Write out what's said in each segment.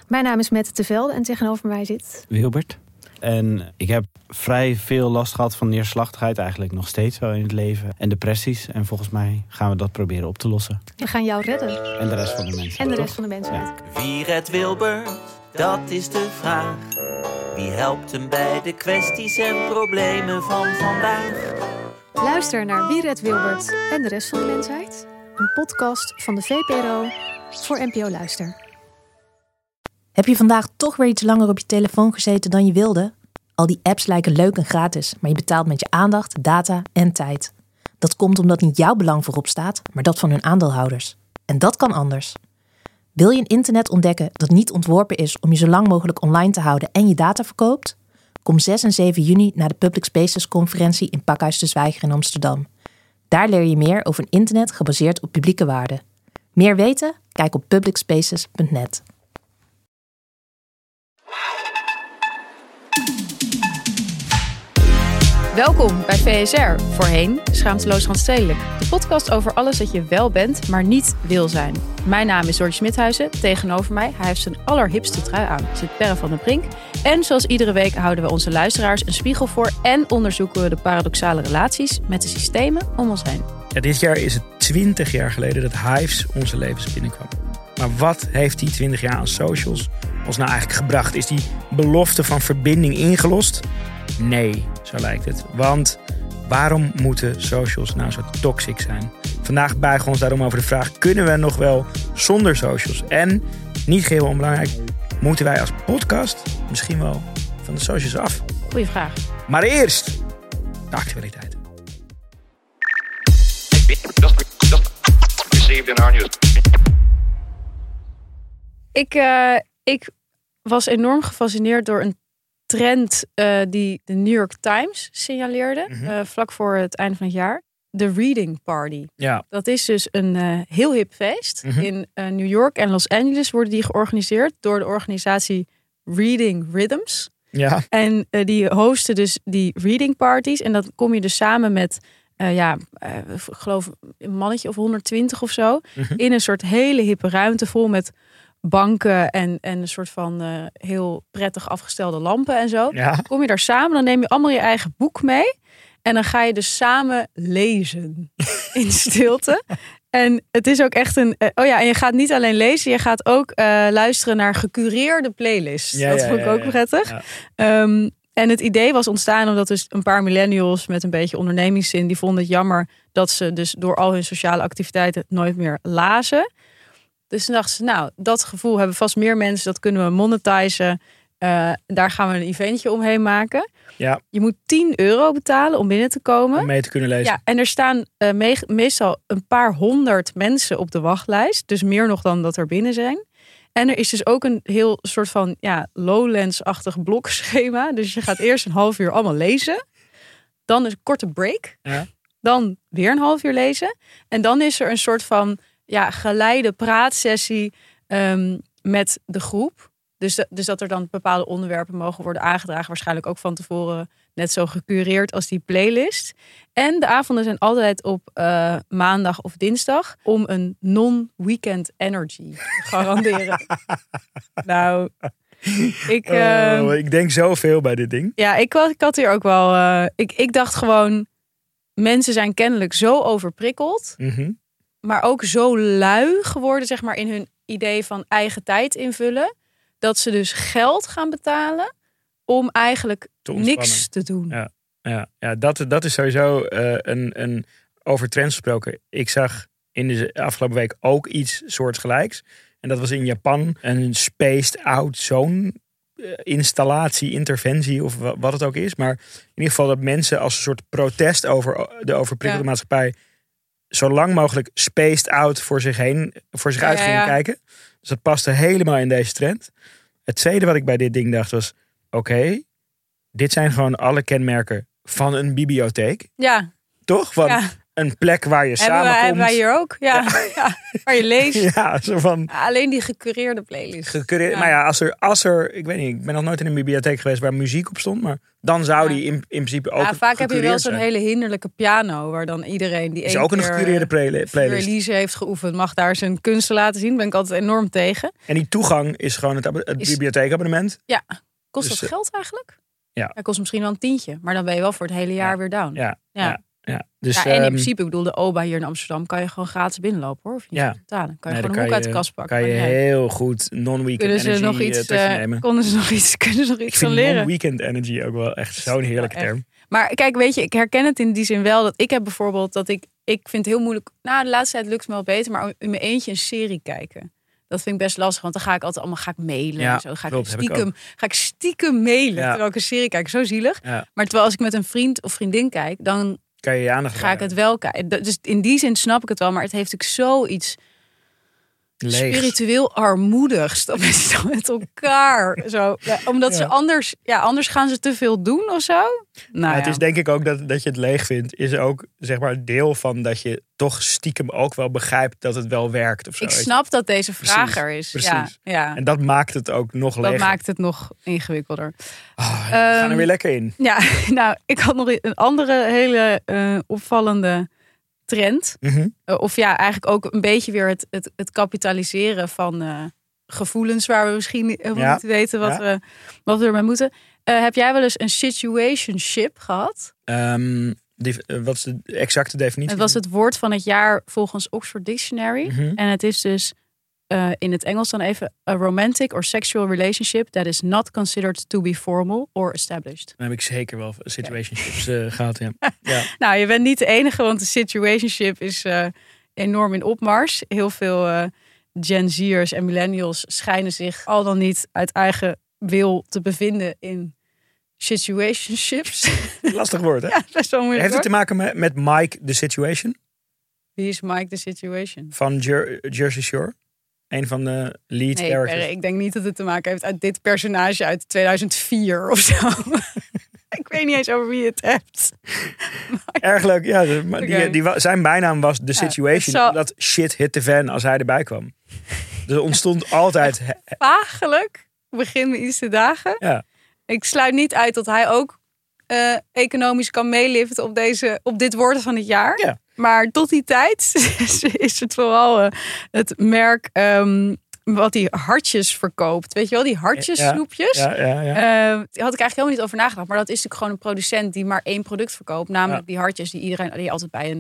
Mijn naam is Mette Tevelde en tegenover mij zit Wilbert. En ik heb vrij veel last gehad van neerslachtigheid, eigenlijk nog steeds wel in het leven. En depressies. En volgens mij gaan we dat proberen op te lossen. We gaan jou redden. En de rest van de mensen. En de rest van de mensen. Ja. Wie redt Wilbert? Dat is de vraag. Wie helpt hem bij de kwesties en problemen van vandaag? Luister naar Wie redt Wilbert en de rest van de mensheid. Een podcast van de VPRO voor NPO Luister. Heb je vandaag toch weer iets langer op je telefoon gezeten dan je wilde? Al die apps lijken leuk en gratis, maar je betaalt met je aandacht, data en tijd. Dat komt omdat niet jouw belang voorop staat, maar dat van hun aandeelhouders. En dat kan anders. Wil je een internet ontdekken dat niet ontworpen is om je zo lang mogelijk online te houden en je data verkoopt? Kom 6 en 7 juni naar de Public Spaces conferentie in Pakhuis de Zwijger in Amsterdam. Daar leer je meer over een internet gebaseerd op publieke waarden. Meer weten? Kijk op publicspaces.net. Welkom bij VSR, voorheen Schaamteloos Randstedelijk. De podcast over alles dat je wel bent, maar niet wil zijn. Mijn naam is Jordi Smithuizen, tegenover mij. Hij heeft zijn allerhipste trui aan, zit Perre van den Brink. En zoals iedere week houden we onze luisteraars een spiegel voor en onderzoeken we de paradoxale relaties met de systemen om ons heen. Ja, dit jaar is het 20 jaar geleden dat Hives onze levens binnenkwam. Maar wat heeft die 20 jaar aan socials ons nou eigenlijk gebracht? Is die belofte van verbinding ingelost? Nee, zo lijkt het. Want waarom moeten socials nou zo toxic zijn? Vandaag buigen we ons daarom over de vraag: kunnen we nog wel zonder socials? En, niet geheel onbelangrijk, moeten wij als podcast misschien wel van de socials af? Goeie vraag. Maar eerst de actualiteit. Ik was enorm gefascineerd door een trend die de New York Times signaleerde, vlak voor het einde van het jaar. De Reading Party. Ja. Dat is dus een heel hip feest. In New York en Los Angeles worden die georganiseerd door de organisatie Reading Rhythms. Ja. En die hosten dus die reading parties. En dan kom je dus samen met, ik geloof een mannetje of 120 of zo. In een soort hele hippe ruimte vol met banken en een soort van heel prettig afgestelde lampen en zo. Ja. Kom je daar samen, dan neem je allemaal je eigen boek mee. En dan ga je dus samen lezen in stilte. En het is ook echt en je gaat niet alleen lezen, je gaat ook luisteren naar gecureerde playlists. Dat vond ik ook prettig. Ja. En het idee was ontstaan omdat dus een paar millennials met een beetje ondernemingszin, die vonden het jammer dat ze dus door al hun sociale activiteiten nooit meer lazen. Dus toen dachten ze, nou, dat gevoel hebben vast meer mensen, dat kunnen we monetizen. Daar gaan we een eventje omheen maken. Ja. Je moet €10 betalen om binnen te komen. Om mee te kunnen lezen. Ja, en er staan meestal een paar honderd mensen op de wachtlijst. Dus meer nog dan dat er binnen zijn. En er is dus ook een heel soort van Lowlands-achtig blokschema. Dus je gaat eerst een half uur allemaal lezen. Dan een korte break. Ja. Dan weer een half uur lezen. En dan is er een soort van geleide praatsessie met de groep. Dus dat er dan bepaalde onderwerpen mogen worden aangedragen. Waarschijnlijk ook van tevoren net zo gecureerd als die playlist. En de avonden zijn altijd op maandag of dinsdag. Om een non-weekend energy te garanderen. Nou, ik denk zoveel bij dit ding. Ja, ik had hier ook wel. Ik dacht gewoon, mensen zijn kennelijk zo overprikkeld. Maar ook zo lui geworden, zeg maar, in hun idee van eigen tijd invullen. Dat ze dus geld gaan betalen om eigenlijk niks te doen. Ja, dat is sowieso een over trends gesproken. Ik zag in de afgelopen week ook iets soortgelijks. En dat was in Japan een spaced out zone installatie, interventie of wat het ook is. Maar in ieder geval dat mensen als een soort protest over de overprikkelde maatschappij zo lang mogelijk spaced out voor zich uit gingen kijken. Dus dat paste helemaal in deze trend. Het tweede wat ik bij dit ding dacht was, oké, dit zijn gewoon alle kenmerken van een bibliotheek. Ja. Toch? Van een plek waar je samenkomt. Hebben wij hier ook, ja. Waar je leest. Ja, zo van... Alleen die gecureerde playlist. Maar ja, als er... Ik weet niet, ik ben nog nooit in een bibliotheek geweest waar muziek op stond. Maar dan zou die in principe ook vaak heb je wel zo'n zijn. hele hinderlijke piano. Waar dan iedereen die is ook een gecureerde playlist. Release heeft geoefend. Mag daar zijn kunsten laten zien. Ben ik altijd enorm tegen. En die toegang is gewoon het bibliotheekabonnement. Ja. Kost Dus, dat geld eigenlijk? Ja. Dat kost misschien wel een $10. Maar dan ben je wel voor het hele jaar weer down. Ja. Dus, en in principe, ik bedoel, de OBA hier in Amsterdam kan je gewoon gratis binnenlopen, hoor. Of je niet betalen. Kan je gewoon een hoek uit de kast pakken. Kan je heel goed non-weekend energy nemen. Kunnen ze nog iets van leren? Non-weekend energy ook wel echt zo'n heerlijke term. Maar kijk, weet je, ik herken het in die zin wel. Dat ik heb bijvoorbeeld, ik vind het heel moeilijk. Nou, de laatste tijd lukt het me wel beter. Maar in mijn eentje een serie kijken. Dat vind ik best lastig, want dan ga ik altijd allemaal mailen. En zo. Ga ik stiekem mailen terwijl ik een serie kijk. Zo zielig. Ja. Maar terwijl als ik met een vriend of vriendin kijk, dan kan je ga ik het wel kijken. Dus in die zin snap ik het wel. Maar het heeft ook zoiets spiritueel armoedigs. Dat is met elkaar. Zo. Ja, omdat ze anders gaan ze te veel doen of zo. Nou, het is denk ik ook dat je het leeg vindt. Is ook zeg maar deel van dat je toch stiekem ook wel begrijpt dat het wel werkt. Of zo. Ik snap dat deze vraag er is. Precies. Ja. En dat maakt het ook nog leger. Dat maakt het nog ingewikkelder. We gaan er weer lekker in. Ja, nou, ik had nog een andere hele opvallende trend. Mm-hmm. Of eigenlijk ook een beetje weer het kapitaliseren van gevoelens waar we misschien helemaal niet weten wat we ermee moeten. Heb jij wel eens een situationship gehad? Wat is de exacte definitie? Het was het woord van het jaar volgens Oxford Dictionary. Mm-hmm. En het is dus in het Engels dan even a romantic or sexual relationship that is not considered to be formal or established. Dan heb ik zeker wel situationships gehad. Ja. Nou, je bent niet de enige, want de situationship is enorm in opmars. Heel veel Gen Z'ers en millennials schijnen zich al dan niet uit eigen wil te bevinden in situationships. Lastig woord, hè? Ja, best wel moeilijk. Heeft het te maken met Mike the Situation? Wie is Mike the Situation? Van Jersey Shore. Een van de lead characters. Ik denk niet dat het te maken heeft uit dit personage uit 2004 of zo. Ik weet niet eens over wie je het hebt. Erg leuk. Ja, zijn bijnaam was The Situation. Omdat shit hit the fan als hij erbij kwam. Dus er ontstond altijd... Vagelijk begin me iets te dagen. Ja. Ik sluit niet uit dat hij ook economisch kan meeliften op dit woord van het jaar. Ja. Maar tot die tijd is het vooral het merk wat die hartjes verkoopt. Weet je wel, die hartjessnoepjes. Ja. Daar had ik eigenlijk helemaal niet over nagedacht. Maar dat is natuurlijk gewoon een producent die maar één product verkoopt. Namelijk die hartjes die altijd bij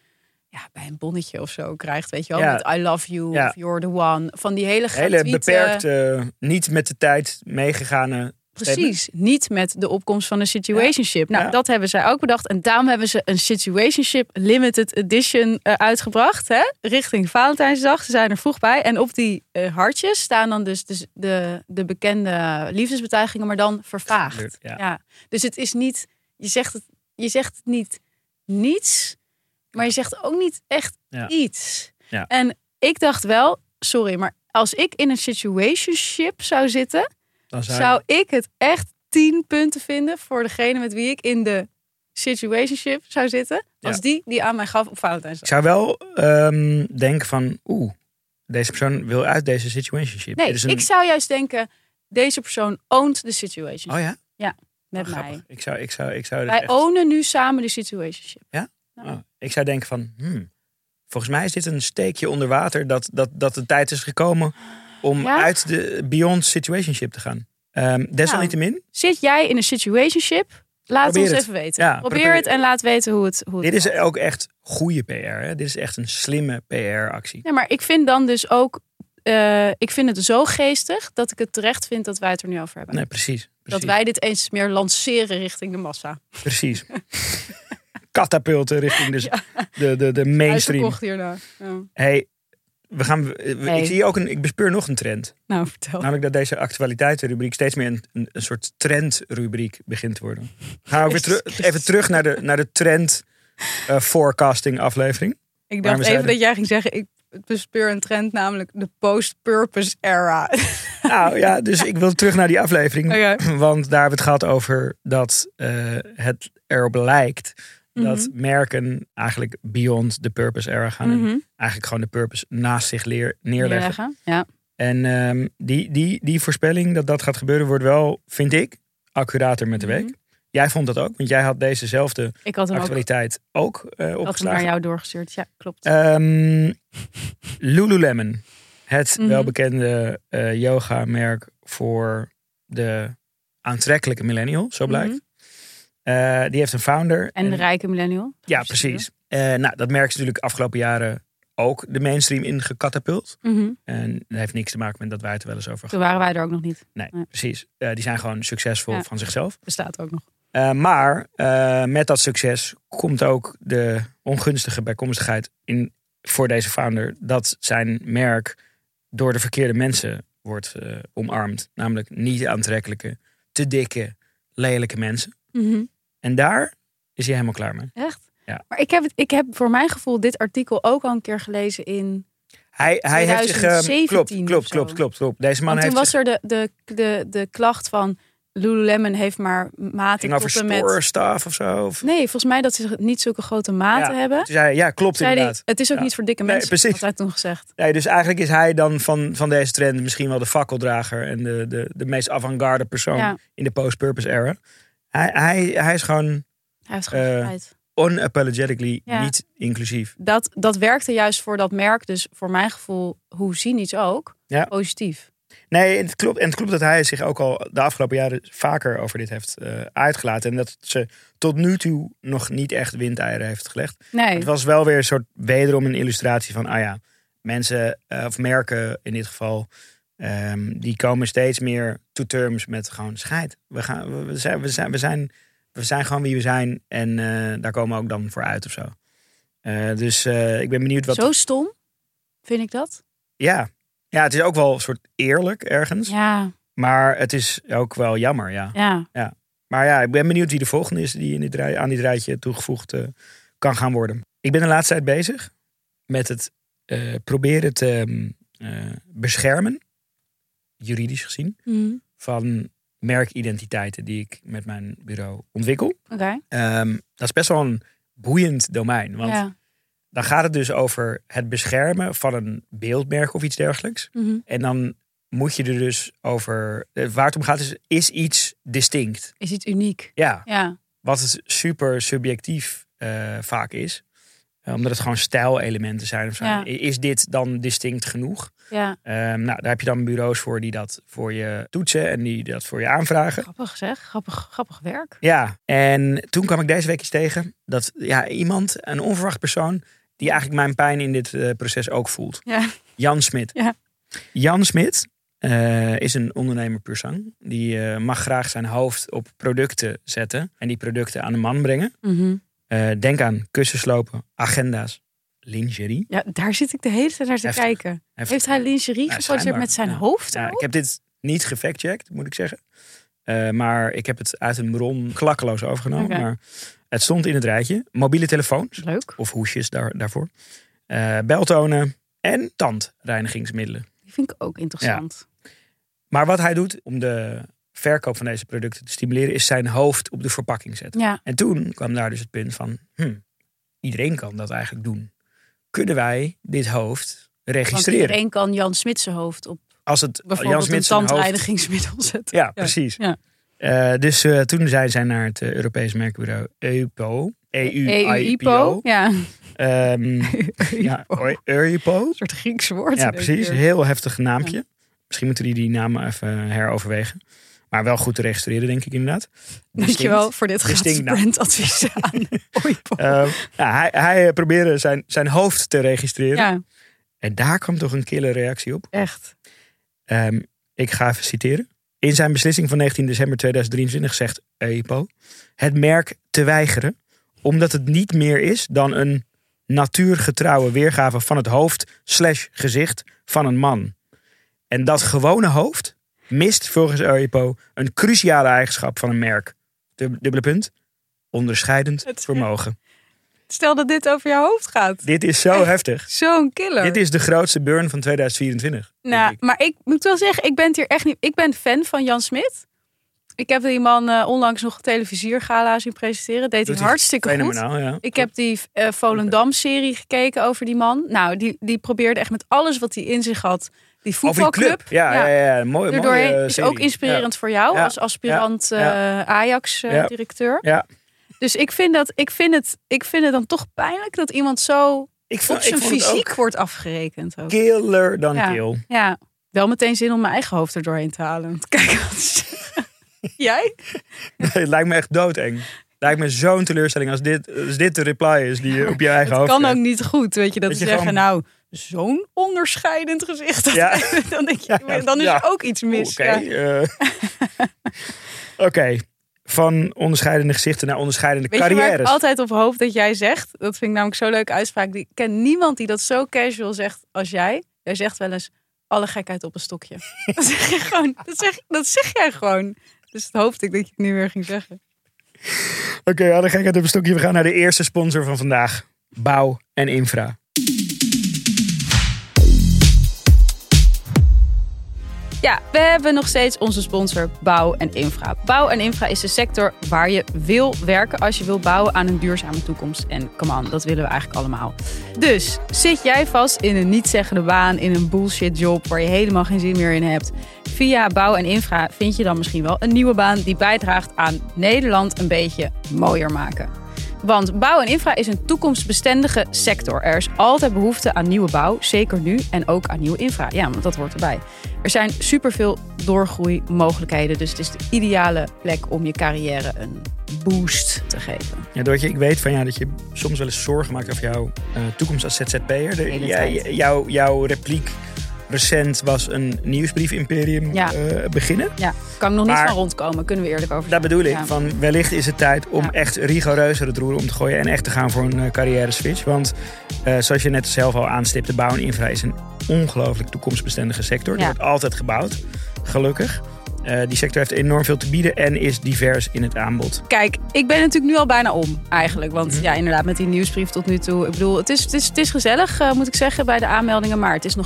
een bonnetje of zo krijgt. Weet je wel, met I love you of you're the one. Van die hele beperkte, niet met de tijd meegegane... Precies, niet met de opkomst van een situationship. Nou, dat hebben zij ook bedacht. En daarom hebben ze een situationship limited edition uitgebracht. Richting Valentijnsdag. Ze zijn er vroeg bij. En op die hartjes staan dan dus de bekende liefdesbetuigingen, maar dan vervaagd. Ja. Dus het is niet, je zegt het niet niets, maar je zegt ook niet echt iets. Ja. En ik dacht wel, sorry, maar als ik in een situationship zou zitten... Dan zou ik het echt 10 punten vinden voor degene met wie ik in de situationship zou zitten. Als die aan mij gaf op Valentijnsdag. Ik zou wel denken van, deze persoon wil uit deze situationship. Nee, ik zou juist denken, deze persoon ownt de situationship. Oh ja? Ja, met mij. Ik zou Wij ownen nu samen de situationship. Ja? Nou. Oh, ik zou denken van, volgens mij is dit een steekje onder water dat de tijd is gekomen... om uit de beyond situationship te gaan. Desalniettemin. Zit jij in een situationship? Laat ons even weten. Ja, probeer het en laat weten hoe het dit is ook echt goede PR. Hè? Dit is echt een slimme PR-actie. Ja, maar ik vind dan dus ook... ik vind het zo geestig dat ik het terecht vind dat wij het er nu over hebben. Nee, precies. Dat wij dit eens meer lanceren richting de massa. Precies. Katapulten richting de mainstream. Uitgekocht hierna. Ja. Hey, ik bespeur nog een trend. Nou, vertel. Namelijk dat deze actualiteitenrubriek steeds meer een soort trendrubriek begint te worden. Gaan we weer even terug naar de trend forecasting aflevering. Ik dacht even dat jij ging zeggen, ik bespeur een trend, namelijk de post-purpose era. Nou ja, dus ik wil terug naar die aflevering. Okay. Want daar hebben we het gehad over dat het erop lijkt dat merken eigenlijk beyond the purpose era gaan. En Mhm. eigenlijk gewoon de purpose naast zich neerleggen. Neerleggen. Ja. En die voorspelling dat gaat gebeuren wordt wel, vind ik, accurater met de week. Mhm. Jij vond dat ook, want jij had dezezelfde Ik had hem ook actualiteit ook had hem naar opgeslagen. jou doorgestuurd. Ja, klopt. Lululemon, het Mhm. welbekende yoga-merk voor de aantrekkelijke millennial, zo blijkt. Mhm. Die heeft een founder. En de rijke millennial. Ja, precies. Dat merk je natuurlijk afgelopen jaren ook de mainstream in gecatapult. Mhm. En dat heeft niks te maken met dat wij het er wel eens over Toen waren wij er ook nog niet. Nee, Nee. precies. Die zijn gewoon succesvol Ja. van zichzelf. Bestaat ook nog. Maar met dat succes komt ook de ongunstige bijkomstigheid voor deze founder dat zijn merk door de verkeerde mensen wordt omarmd. Namelijk niet aantrekkelijke, te dikke, lelijke mensen. Mhm. En daar is hij helemaal klaar mee. Echt? Ja. Maar ik heb voor mijn gevoel dit artikel ook al een keer gelezen in... Hij heeft zich... 2017 of zo. Klopt. Deze man Want toen heeft was er de klacht van Lululemon heeft maar maten ging over tot en met... store stuff of zo. Of, Nee, volgens mij dat ze niet zulke grote maten Ja. hebben. toen zei hij, ja, klopt Zei hij, inderdaad. het is ook Ja. niet voor dikke Nee, mensen, precies. had hij toen gezegd. Nee, dus eigenlijk is hij dan van deze trend misschien wel de fakkeldrager en de meest avant-garde persoon Ja. in de post-purpose era. Hij is gewoon Hij heeft gewoon spijt. unapologetically Ja. niet inclusief. Dat werkte juist voor dat merk, dus voor mijn gevoel, hoe cynisch ook, Ja. positief. Nee, het klopt dat hij zich ook al de afgelopen jaren vaker over dit heeft uitgelaten. En dat ze tot nu toe nog niet echt windeieren heeft gelegd. Nee, Het was wel weer een soort wederom een illustratie van, mensen of merken in dit geval, die komen steeds meer to terms met gewoon scheid. We zijn gewoon wie we zijn en daar komen we ook dan voor uit of zo. Dus ik ben benieuwd wat... zo stom vind ik dat. Ja, het is ook wel een soort eerlijk ergens. Ja, Maar het is ook wel jammer, ja. ja. Maar ja, ik ben benieuwd wie de volgende is die aan dit rijtje toegevoegd kan gaan worden. Ik ben de laatste tijd bezig met het proberen te beschermen, juridisch gezien, Mhm. van merkidentiteiten die ik met mijn bureau ontwikkel. Oké. Dat is best wel een boeiend domein. Want Ja. dan gaat het dus over het beschermen van een beeldmerk of iets dergelijks. Mhm. En dan moet je er dus over... waar het om gaat is iets distinct. Is iets uniek. Ja, Ja. wat het super subjectief vaak is. Omdat het gewoon stijlelementen zijn of zo. Ja. Is dit dan distinct genoeg? Ja. Daar heb je dan bureaus voor die dat voor je toetsen en die dat voor je aanvragen. Grappig zeg. Grappig werk. Ja, en toen kwam ik deze week iets tegen dat iemand, een onverwacht persoon, die eigenlijk mijn pijn in dit proces ook voelt. Ja. Jan Smit. Ja. Jan Smit is een ondernemer puur zang. Die mag graag zijn hoofd op producten zetten en die producten aan de man brengen. Mhm. Denk aan kussenslopen, agenda's, lingerie. Ja, daar zit ik de hele tijd naar te Heftig. kijken. Heftig. Heeft hij lingerie geproduceerd schijnbaar. met zijn Ja. hoofd Ja, ook? ik heb dit niet gefactcheckt, moet ik zeggen. Maar ik heb het uit een bron klakkeloos overgenomen. Oké. Maar het stond in het rijtje. Mobiele telefoons. Leuk. Of hoesjes daarvoor. Beltonen en tandreinigingsmiddelen. Die vind ik ook interessant. Maar wat hij doet om de verkoop van deze producten te stimuleren, is zijn hoofd op de verpakking zetten. Ja. En toen kwam daar dus het punt van, iedereen kan dat eigenlijk doen. Kunnen wij dit hoofd Want registreren? iedereen kan Jan Smit zijn hoofd op Als het Jan bijvoorbeeld een Smit zijn hoofd... tandreinigingsmiddel zetten. Ja, precies. Ja. Dus toen zijn zij naar het Europees merkbureau EUPO. EU-IPO. Ja. EUPO. Een soort Grieks woord. Ja, in één precies. keer. Heel heftig naampje. Misschien moeten die naam even heroverwegen. Maar wel goed te registreren, denk ik inderdaad. Dankjewel voor dit gratis Distinct naam. brandadvies aan OIPO. Hij probeerde zijn hoofd te registreren. Ja, En daar kwam toch een kille reactie op. echt. Ik ga even citeren. In zijn beslissing van 19 december 2023 zegt EUPO het merk te weigeren, omdat het niet meer is dan een natuurgetrouwe weergave van het hoofd/gezicht van een man. En dat gewone hoofd mist volgens EUPO een cruciale eigenschap van een merk. Dubbele punt. Onderscheidend Het- vermogen. Stel dat dit over jouw hoofd gaat. Dit is zo Echt? heftig. Zo'n killer. Dit is de grootste burn van 2024. denk Nou, ik. maar ik moet wel zeggen, ik ben het hier echt niet. Ik ben fan van Jan Smit. Ik heb die man onlangs nog televisiergala zien presenteren. Deed hij hartstikke fenomenaal, goed. Ja. Ik heb die Volendam-serie gekeken over die man. Nou, die probeerde echt met alles wat hij in zich had... Die voetbalclub. Ja. Mooi. Is ook inspirerend voor jou als aspirant Ajax-directeur. Ja. Dus ik vind het dan toch pijnlijk dat iemand zo op zijn fysiek wordt afgerekend. Ook. Killer dan kill. Ja, wel meteen zin om mijn eigen hoofd er doorheen te halen. Kijk wat ze zeggen. Jij? Nee, het lijkt me echt doodeng. Het lijkt me zo'n teleurstelling als dit de reply is die je op je eigen hoofd Het kan hebt. ook niet goed, weet je, dat ze zeggen, gewoon... zo'n onderscheidend gezicht. Dan denk je, dan is er ook iets mis. Oké. Van onderscheidende gezichten naar onderscheidende carrières. Weet je waar ik altijd op hoop dat jij zegt? Dat vind ik namelijk zo'n leuke uitspraak. Ik ken niemand die dat zo casual zegt als jij. Jij zegt wel eens, alle gekheid op een stokje. Dat zeg je gewoon. Dat zeg jij gewoon. Dus dat hoopte ik dat je het nu weer ging zeggen. Oké, alle gekheid op een stokje. We gaan naar de eerste sponsor van vandaag. Bouw en Infra. Ja, we hebben nog steeds onze sponsor Bouw en Infra. Bouw en Infra is de sector waar je wil werken als je wil bouwen aan een duurzame toekomst. En come on, dat willen we eigenlijk allemaal. Dus zit jij vast in een niet-zeggende baan, in een bullshit job waar je helemaal geen zin meer in hebt? Via Bouw en Infra vind je dan misschien wel een nieuwe baan die bijdraagt aan Nederland een beetje mooier maken. Want bouw en infra is een toekomstbestendige sector. Er is altijd behoefte aan nieuwe bouw, zeker nu, en ook aan nieuwe infra. Ja, want dat hoort erbij. Er zijn superveel doorgroeimogelijkheden, dus het is de ideale plek om je carrière een boost te geven. Ja, Doortje, ik weet van jou dat je soms wel eens zorgen maakt over jouw toekomst als ZZP'er. Jouw repliek recent was een nieuwsbrief-imperium beginnen. Ja, kan ik nog niet van rondkomen, kunnen we eerlijk over zijn. Dat bedoel ik. Ja. Van wellicht is het tijd om echt rigoureuzer het roer om te gooien en echt te gaan voor een carrière switch. Want zoals je net zelf al aanstipte, bouw en infra is een ongelooflijk toekomstbestendige sector. Er wordt altijd gebouwd, gelukkig. Die sector heeft enorm veel te bieden en is divers in het aanbod. Kijk, ik ben natuurlijk nu al bijna om eigenlijk. Want inderdaad, met die nieuwsbrief tot nu toe. Ik bedoel, het is gezellig, moet ik zeggen, bij de aanmeldingen. Maar het is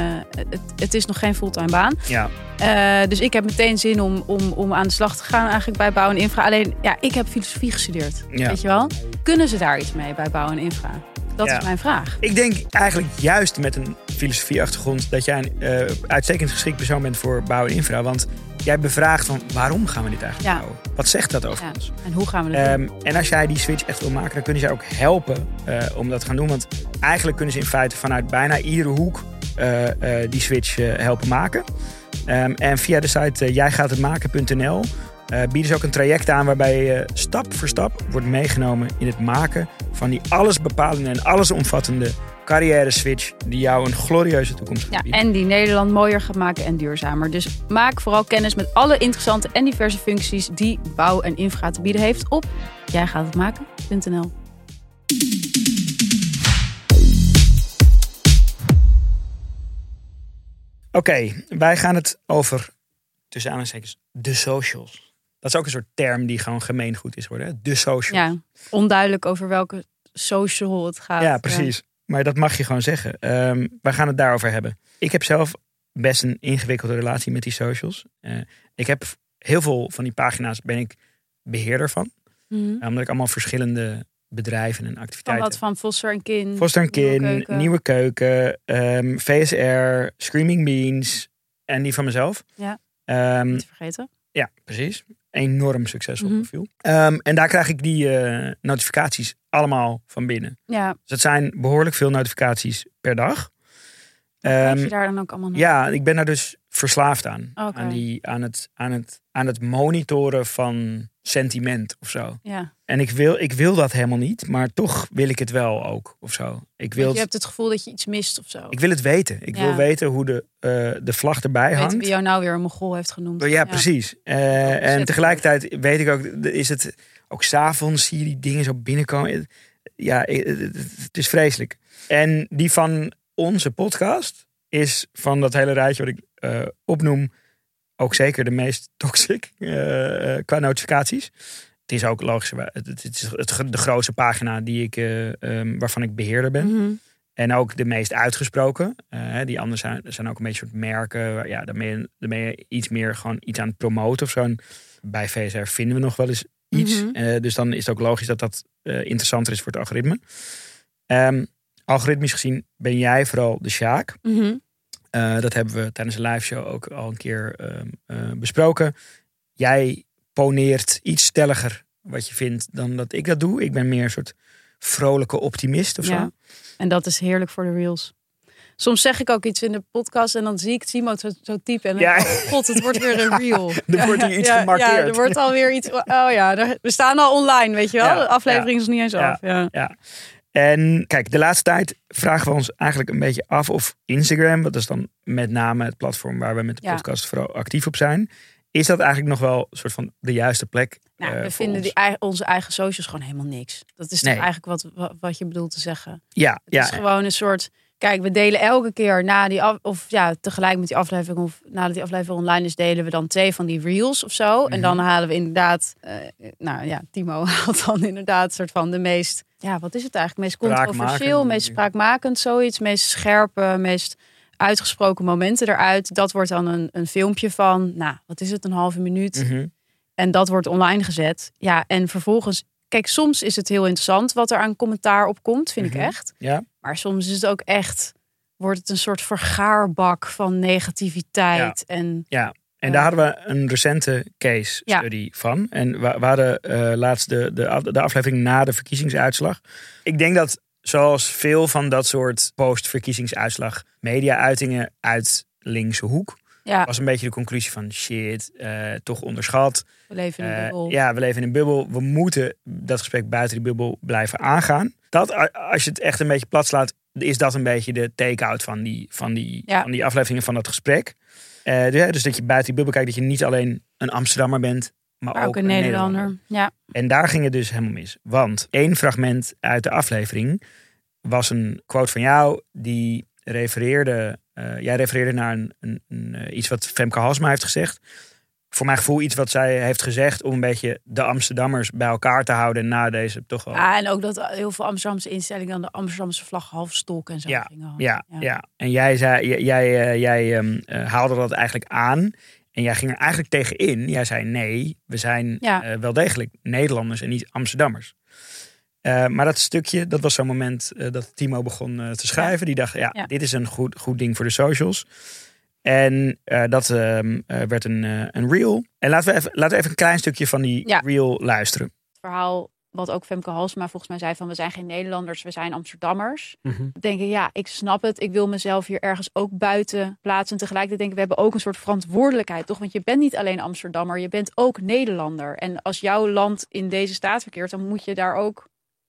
nog geen fulltime baan. Ja. Dus ik heb meteen zin om aan de slag te gaan eigenlijk bij Bouw en Infra. Alleen, ik heb filosofie gestudeerd. Ja. Weet je wel? Kunnen ze daar iets mee bij Bouw en Infra? Dat is mijn vraag. Ik denk eigenlijk juist met een filosofieachtergrond dat jij een uitstekend geschikt persoon bent voor Bouw en Infra. Want jij bevraagt van waarom gaan we dit eigenlijk bouwen? Wat zegt dat over ons? En hoe gaan we dat doen? En als jij die switch echt wil maken, dan kunnen zij ook helpen om dat te gaan doen. Want eigenlijk kunnen ze in feite vanuit bijna iedere hoek die switch helpen maken. En via de site jijgaathetmaken.nl bieden ze ook een traject aan waarbij je stap voor stap wordt meegenomen in het maken van die allesbepalende en allesomvattende carrière switch die jou een glorieuze toekomst gaat bieden. En die Nederland mooier gaat maken en duurzamer. Dus maak vooral kennis met alle interessante en diverse functies die bouw en infra te bieden heeft op jijgaathetmaken.nl. Oké, wij gaan het over, tussen aanhalingstekens, de socials. Dat is ook een soort term die gewoon gemeengoed is geworden. Hè? De socials. Ja, onduidelijk over welke social het gaat. Ja, precies. Ja. Maar dat mag je gewoon zeggen. Wij gaan het daarover hebben. Ik heb zelf best een ingewikkelde relatie met die socials. Ik heb heel veel van die pagina's ben ik beheerder van. Omdat ik allemaal verschillende bedrijven en activiteiten. Van wat? Van Foster & Kin? Foster & Kin, Nieuwe Keuken, VSR, Screaming Beans en die van mezelf. Ja, niet vergeten. Ja, precies. Enorm succesvol profiel. En daar krijg ik die notificaties allemaal van binnen. Ja. Dus dat zijn behoorlijk veel notificaties per dag. Krijg je daar dan ook allemaal nog? Ja, ik ben daar dus verslaafd aan. Okay. Aan het monitoren van sentiment of zo. Ja. En ik wil dat helemaal niet, maar toch wil ik het wel ook of zo. Je hebt het gevoel dat je iets mist of zo. Ik wil het weten. Ik wil weten hoe de vlag erbij hangt. Wie jou nou weer een Mongool heeft genoemd. Ja, precies. En tegelijkertijd weet ik ook, is het ook 's avonds zie je die dingen zo binnenkomen. Ja, het is vreselijk. En die van onze podcast is van dat hele rijtje wat ik opnoem ook zeker de meest toxic qua notificaties. Het is ook logisch. Het is de grootste pagina die ik, waarvan ik beheerder ben. En ook de meest uitgesproken. Die anderen zijn ook een beetje soort merken. Ja, daarmee je iets meer gewoon iets aan het promoten of zo. En bij VSR vinden we nog wel eens iets. Dus dan is het ook logisch dat interessanter is voor het algoritme. Algoritmisch gezien ben jij vooral de Sjaak. Dat hebben we tijdens de live show ook al een keer besproken. Jij poneert iets stelliger wat je vindt dan dat ik dat doe. Ik ben meer een soort vrolijke optimist of zo. En dat is heerlijk voor de reels. Soms zeg ik ook iets in de podcast en dan zie ik Timo zo typen. En dan god, het wordt weer een reel. Er wordt hier iets gemarkeerd. Ja, er wordt alweer iets... we staan al online, weet je wel. De aflevering is nog niet eens af. Ja. En kijk, de laatste tijd vragen we ons eigenlijk een beetje af of Instagram, dat is dan met name het platform waar we met de podcast vooral actief op zijn, is dat eigenlijk nog wel een soort van de juiste plek? We vinden onze eigen socials gewoon helemaal niks. Dat is toch eigenlijk wat je bedoelt te zeggen. Ja, het is gewoon een soort... Kijk, we delen elke keer tegelijk met die aflevering of nadat die aflevering online is, delen we dan 2 van die reels of zo. En dan halen we inderdaad, Timo haalt dan inderdaad een soort van de meest, wat is het eigenlijk? Meest controversieel, meest spraakmakend zoiets, meest scherpe, meest uitgesproken momenten eruit. Dat wordt dan een filmpje van, wat is het, een halve minuut. En dat wordt online gezet. Ja, en vervolgens, kijk, soms is het heel interessant wat er aan commentaar op komt, vind ik echt. Ja. Maar soms is het ook echt, wordt het een soort vergaarbak van negativiteit. En daar hadden we een recente case study van. En we hadden laatst de aflevering na de verkiezingsuitslag. Ik denk dat zoals veel van dat soort post-verkiezingsuitslag media-uitingen uit linkse hoek, was een beetje de conclusie van shit, toch onderschat. We leven in een bubbel. We leven in een bubbel. We moeten dat gesprek buiten die bubbel blijven aangaan. Dat, als je het echt een beetje plat slaat, is dat een beetje de take-out van die afleveringen van dat gesprek. Dus dat je buiten die bubbel kijkt, dat je niet alleen een Amsterdammer bent, maar ook een Nederlander. Ja. En daar ging het dus helemaal mis. Want 1 fragment uit de aflevering was een quote van jou die refereerde. Jij refereerde naar iets wat Femke Halsema heeft gezegd. Voor mijn gevoel iets wat zij heeft gezegd om een beetje de Amsterdammers bij elkaar te houden na deze toch wel. En ook dat heel veel Amsterdamse instellingen dan de Amsterdamse vlag half stok en zo gingen hangen. Ja. En jij haalde dat eigenlijk aan. En jij ging er eigenlijk tegenin. Jij zei nee, we zijn wel degelijk Nederlanders en niet Amsterdammers. Maar dat stukje, dat was zo'n moment dat Timo begon te schrijven. Die dacht, dit is een goed ding voor de socials. En dat werd een reel. En laten we even een klein stukje van die reel luisteren. Het verhaal wat ook Femke Halsema volgens mij zei van we zijn geen Nederlanders, we zijn Amsterdammers. Denk ik, ik snap het. Ik wil mezelf hier ergens ook buiten plaatsen. En tegelijkertijd denk ik, we hebben ook een soort verantwoordelijkheid, toch? Want je bent niet alleen Amsterdammer, je bent ook Nederlander. En als jouw land in deze staat verkeert, dan moet je daar ook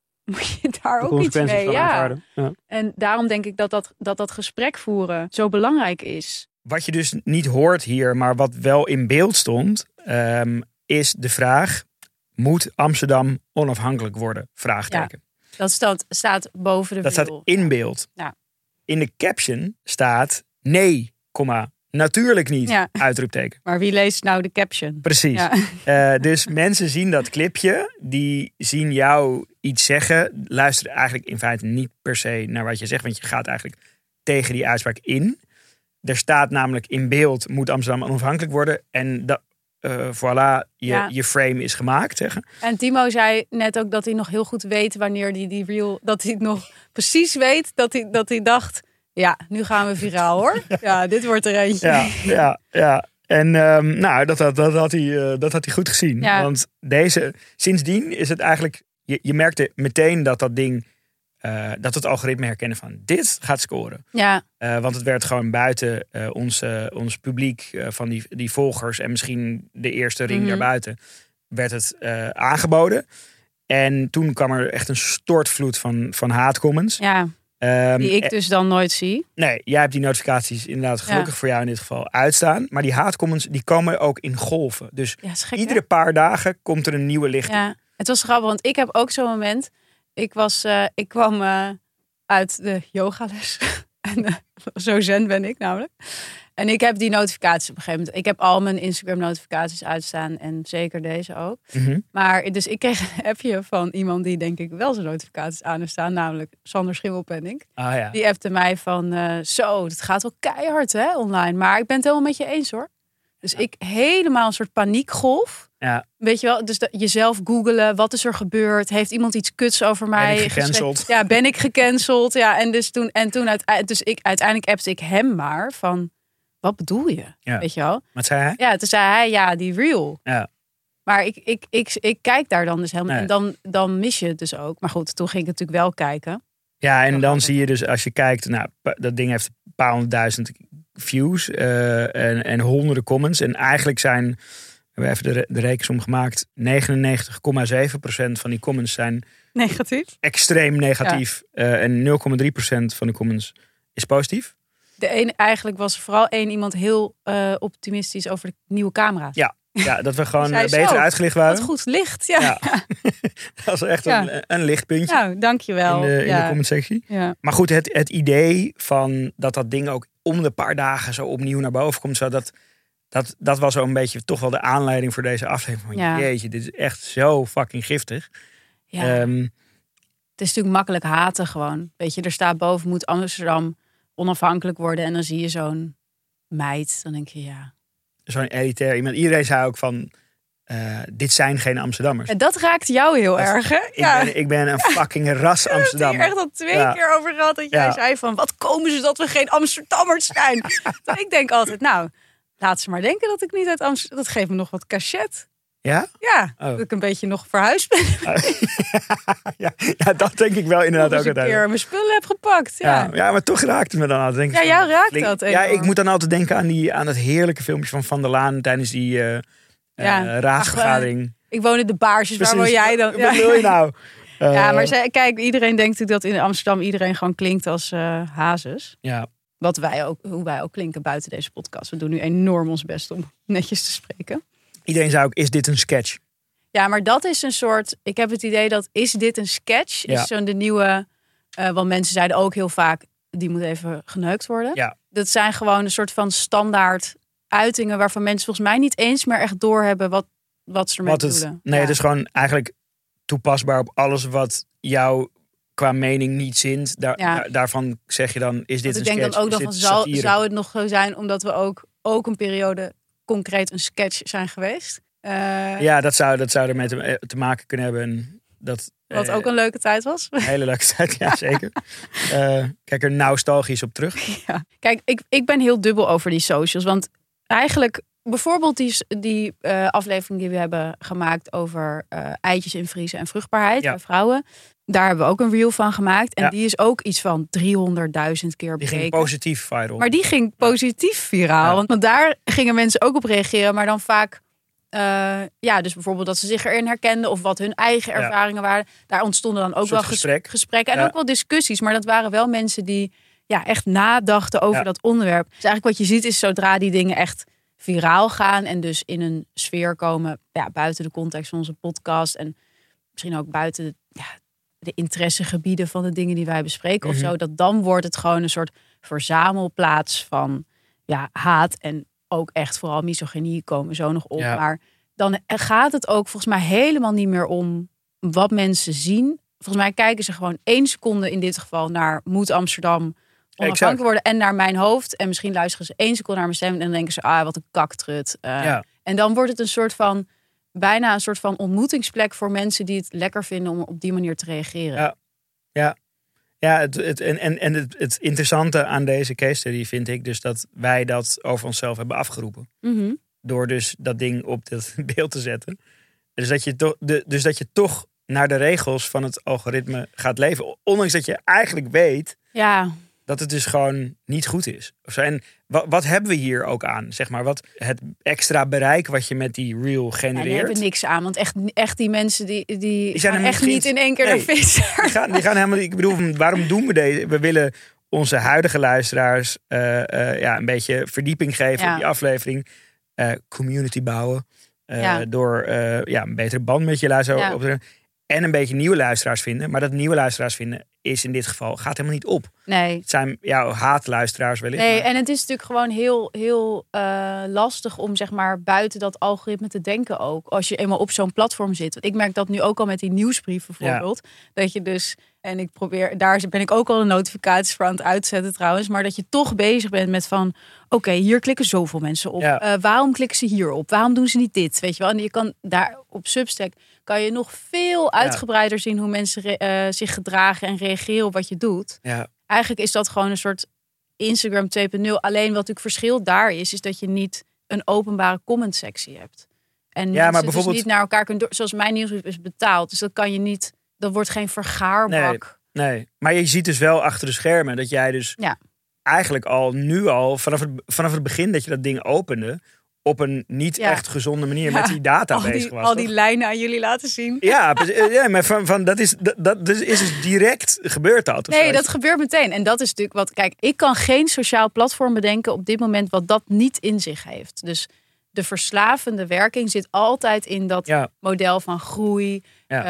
iets mee. Ja. En daarom denk ik dat gesprek voeren zo belangrijk is. Wat je dus niet hoort hier, maar wat wel in beeld stond, is de vraag: moet Amsterdam onafhankelijk worden? Vraagteken. Ja, dat staat boven de Dat wiel. staat in beeld. Ja. In de caption staat nee, natuurlijk niet, uitroepteken. Maar wie leest nou de caption? Precies. Ja. Dus mensen zien dat clipje, die zien jou iets zeggen, luisteren eigenlijk in feite niet per se naar wat je zegt, want je gaat eigenlijk tegen die uitspraak in. Er staat namelijk in beeld, moet Amsterdam onafhankelijk worden. En voilà, je frame is gemaakt. Zeggen. En Timo zei net ook dat hij nog heel goed weet wanneer die reel, dat hij het nog precies weet, dat hij dacht, nu gaan we viraal hoor. Ja, dit wordt er eentje. Ja. En dat had hij goed gezien. Ja. Want sindsdien is het eigenlijk, je merkte meteen dat ding, dat het algoritme herkennen van dit gaat scoren. Ja. Want het werd gewoon buiten ons publiek van die volgers en misschien de eerste ring daarbuiten werd het aangeboden. En toen kwam er echt een stortvloed van haatcomments. Ja. Die ik dus dan nooit zie. Nee, jij hebt die notificaties inderdaad gelukkig voor jou in dit geval uitstaan. Maar die haatcomments die komen ook in golven. Dus gek, iedere paar dagen komt er een nieuwe lichting. Ja. Het was grappig, want ik heb ook zo'n moment. Ik kwam uit de yogales. En zo zen ben ik namelijk. En ik heb die notificaties op een gegeven moment. Ik heb al mijn Instagram notificaties uitstaan. En zeker deze ook. Mm-hmm. Maar dus ik kreeg een appje van iemand die denk ik wel zijn notificaties aan heeft staan. Namelijk Sander Schimmelpenninck. Ah ja. Die appte mij van zo, het gaat wel keihard hè, online. Maar ik ben het helemaal met je eens hoor. Dus ik helemaal een soort paniekgolf. Ja. Weet je wel, dus jezelf googelen. Wat is er gebeurd? Heeft iemand iets kuts over mij? Ben ik gecanceld? Ja, ben ik gecanceld? Ja, en uiteindelijk appte ik hem maar van, wat bedoel je? Ja. Weet je wel? Wat zei hij? Ja, toen zei hij, ja, die reel. Ja. Maar ik kijk daar dan dus helemaal. Nee. En dan mis je het dus ook. Maar goed, toen ging ik natuurlijk wel kijken. Ja, en dan zie je dus als je kijkt, nou, dat ding heeft een paar 100.000 views en honderden comments. En eigenlijk zijn, we hebben even de rekensom gemaakt, 99,7% van die comments zijn Negatief. extreem negatief. En 0,3% van de comments is positief. Eigenlijk was er vooral iemand heel optimistisch over de nieuwe camera's. Ja, dat we gewoon Zei beter zo, uitgelicht waren. Wat goed licht, ja. Dat is echt een lichtpuntje Nou, dankjewel. in de commentsectie. Ja. Maar goed, het idee van dat ding ook om de paar dagen zo opnieuw naar boven komt. Dat was zo een beetje toch wel de aanleiding voor deze aflevering. Van, jeetje, dit is echt zo fucking giftig. Ja. Het is natuurlijk makkelijk haten gewoon. Weet je, er staat boven, moet Amsterdam onafhankelijk worden. En dan zie je zo'n meid. Dan denk je, ja. Zo'n elitair iemand. Iedereen zei ook van, dit zijn geen Amsterdammers. En dat raakt jou heel erg, hè? Ik ben een fucking ras Amsterdammer. Ik heb er echt al 2 keer over gehad dat jij zei van, wat komen ze dat we geen Amsterdammers zijn? Ik denk altijd, nou, laat ze maar denken dat ik niet uit Amsterdam... Dat geeft me nog wat cachet. Ja? Ja, dat ik een beetje nog verhuisd ben. Ja, dat denk ik wel inderdaad ook altijd. Een keer mijn spullen heb gepakt. Ja, maar toch raakt het me dan altijd. Ja, jou raakt dat even. Ja, ik moet dan altijd denken aan dat heerlijke filmpje van Van der Laan tijdens die raadsvergadering. Ik woon in de Baarsjes, waar woon jij dan? Wat wil je nou? Ja, maar kijk, iedereen denkt natuurlijk dat in Amsterdam iedereen gewoon klinkt als hazes. Ja. Hoe wij ook klinken buiten deze podcast. We doen nu enorm ons best om netjes te spreken. Iedereen zei ook, is dit een sketch? Ja, maar dat is een soort... Ik heb het idee dat, is dit een sketch? Is zo'n de nieuwe... want mensen zeiden ook heel vaak, die moet even geneukt worden. Ja. Dat zijn gewoon een soort van standaard uitingen... waarvan mensen volgens mij niet eens meer echt doorhebben wat ze ermee bedoelen. Nee, het is gewoon eigenlijk toepasbaar op alles wat jou qua mening niet zint. Daarvan zeg je dan, is dit een sketch? Ik denk dan ook nog van, zou het nog zo zijn... omdat we ook een periode concreet een sketch zijn geweest? Ja, dat zou ermee te maken kunnen hebben. Wat ook een leuke tijd was. Een hele leuke tijd, ja zeker. Kijk er nostalgisch op terug. Ja. Kijk, ik ben heel dubbel over die socials. Want eigenlijk, bijvoorbeeld die aflevering die we hebben gemaakt... over eitjes invriezen en vruchtbaarheid bij vrouwen. Daar hebben we ook een reel van gemaakt. En die is ook iets van 300.000 keer bekeken. Die ging positief viral. Maar die ging positief viraal. Ja. Want daar gingen mensen ook op reageren. Maar dan vaak... dus bijvoorbeeld dat ze zich erin herkenden... of wat hun eigen ervaringen waren. Daar ontstonden dan ook wel gesprekken. En ook wel discussies. Maar dat waren wel mensen die echt nadachten over dat onderwerp. Dus eigenlijk wat je ziet is zodra die dingen echt viraal gaan... en dus in een sfeer komen... buiten de context van onze podcast... en misschien ook buiten de interessegebieden van de dingen die wij bespreken of zo... dat dan wordt het gewoon een soort verzamelplaats van haat... en ook echt vooral misogynie komen zo nog op. Ja. Maar dan gaat het ook volgens mij helemaal niet meer om wat mensen zien. Volgens mij kijken ze gewoon 1 seconde in dit geval naar moet Amsterdam onafhankelijk worden en naar mijn hoofd. En misschien luisteren ze 1 seconde naar mijn stem en dan denken ze wat een kaktrut. En dan wordt het een soort van bijna een soort van ontmoetingsplek voor mensen die het lekker vinden om op die manier te reageren. Ja, het interessante aan deze case study vind ik dus dat wij dat over onszelf hebben afgeroepen. Mm-hmm. Door dus dat ding op het beeld te zetten. Dus dat je toch naar de regels van het algoritme gaat leven. Ondanks dat je eigenlijk weet dat het dus gewoon niet goed is. En wat hebben we hier ook aan? Zeg maar, wat het extra bereik wat je met die reel genereert. Die hebben niks aan, want echt die mensen die zijn echt niet in 1 keer naar Visser. Die gaan helemaal. Ik bedoel, waarom doen we deze? We willen onze huidige luisteraars een beetje verdieping geven op die aflevering. Community bouwen. Door een betere band met je luisteraar op te. En een beetje nieuwe luisteraars vinden. Maar dat nieuwe luisteraars vinden is in dit geval, gaat helemaal niet op. Nee. Het zijn jouw haatluisteraars wellicht. Nee, maar- en het is natuurlijk gewoon heel lastig om zeg maar buiten dat algoritme te denken ook. Als je eenmaal op zo'n platform zit. Want ik merk dat nu ook al met die nieuwsbrief bijvoorbeeld. Dat je dus, en ik probeer, daar ben ik ook al de notificaties voor aan het uitzetten trouwens. Maar dat je toch bezig bent met van, oké, hier klikken zoveel mensen op. Ja. Waarom klikken ze hierop? Waarom doen ze niet dit? Weet je wel? En je kan daar op Substack kan je nog veel uitgebreider zien hoe mensen zich gedragen en reageren op wat je doet. Ja. Eigenlijk is dat gewoon een soort Instagram 2.0. Alleen wat natuurlijk verschil daar is dat je niet een openbare comment-sectie hebt. En Ja, mensen maar bijvoorbeeld- dus niet naar elkaar kunnen zoals mijn nieuwsbrief is betaald. Dus dat kan je niet, dat wordt geen vergaarbak. Nee, maar je ziet dus wel achter de schermen dat jij dus Ja. eigenlijk al vanaf het begin dat je dat ding opende, op een niet echt gezonde manier met die data bezig was. Al die toch? lijnen aan jullie laten zien. Ja, maar dat is dus direct gebeurd dat. of Nee, zo. dat gebeurt meteen. En dat is natuurlijk wat. Kijk, ik kan geen sociaal platform bedenken op dit moment wat dat niet in zich heeft. Dus de verslavende werking zit altijd in dat model van groei,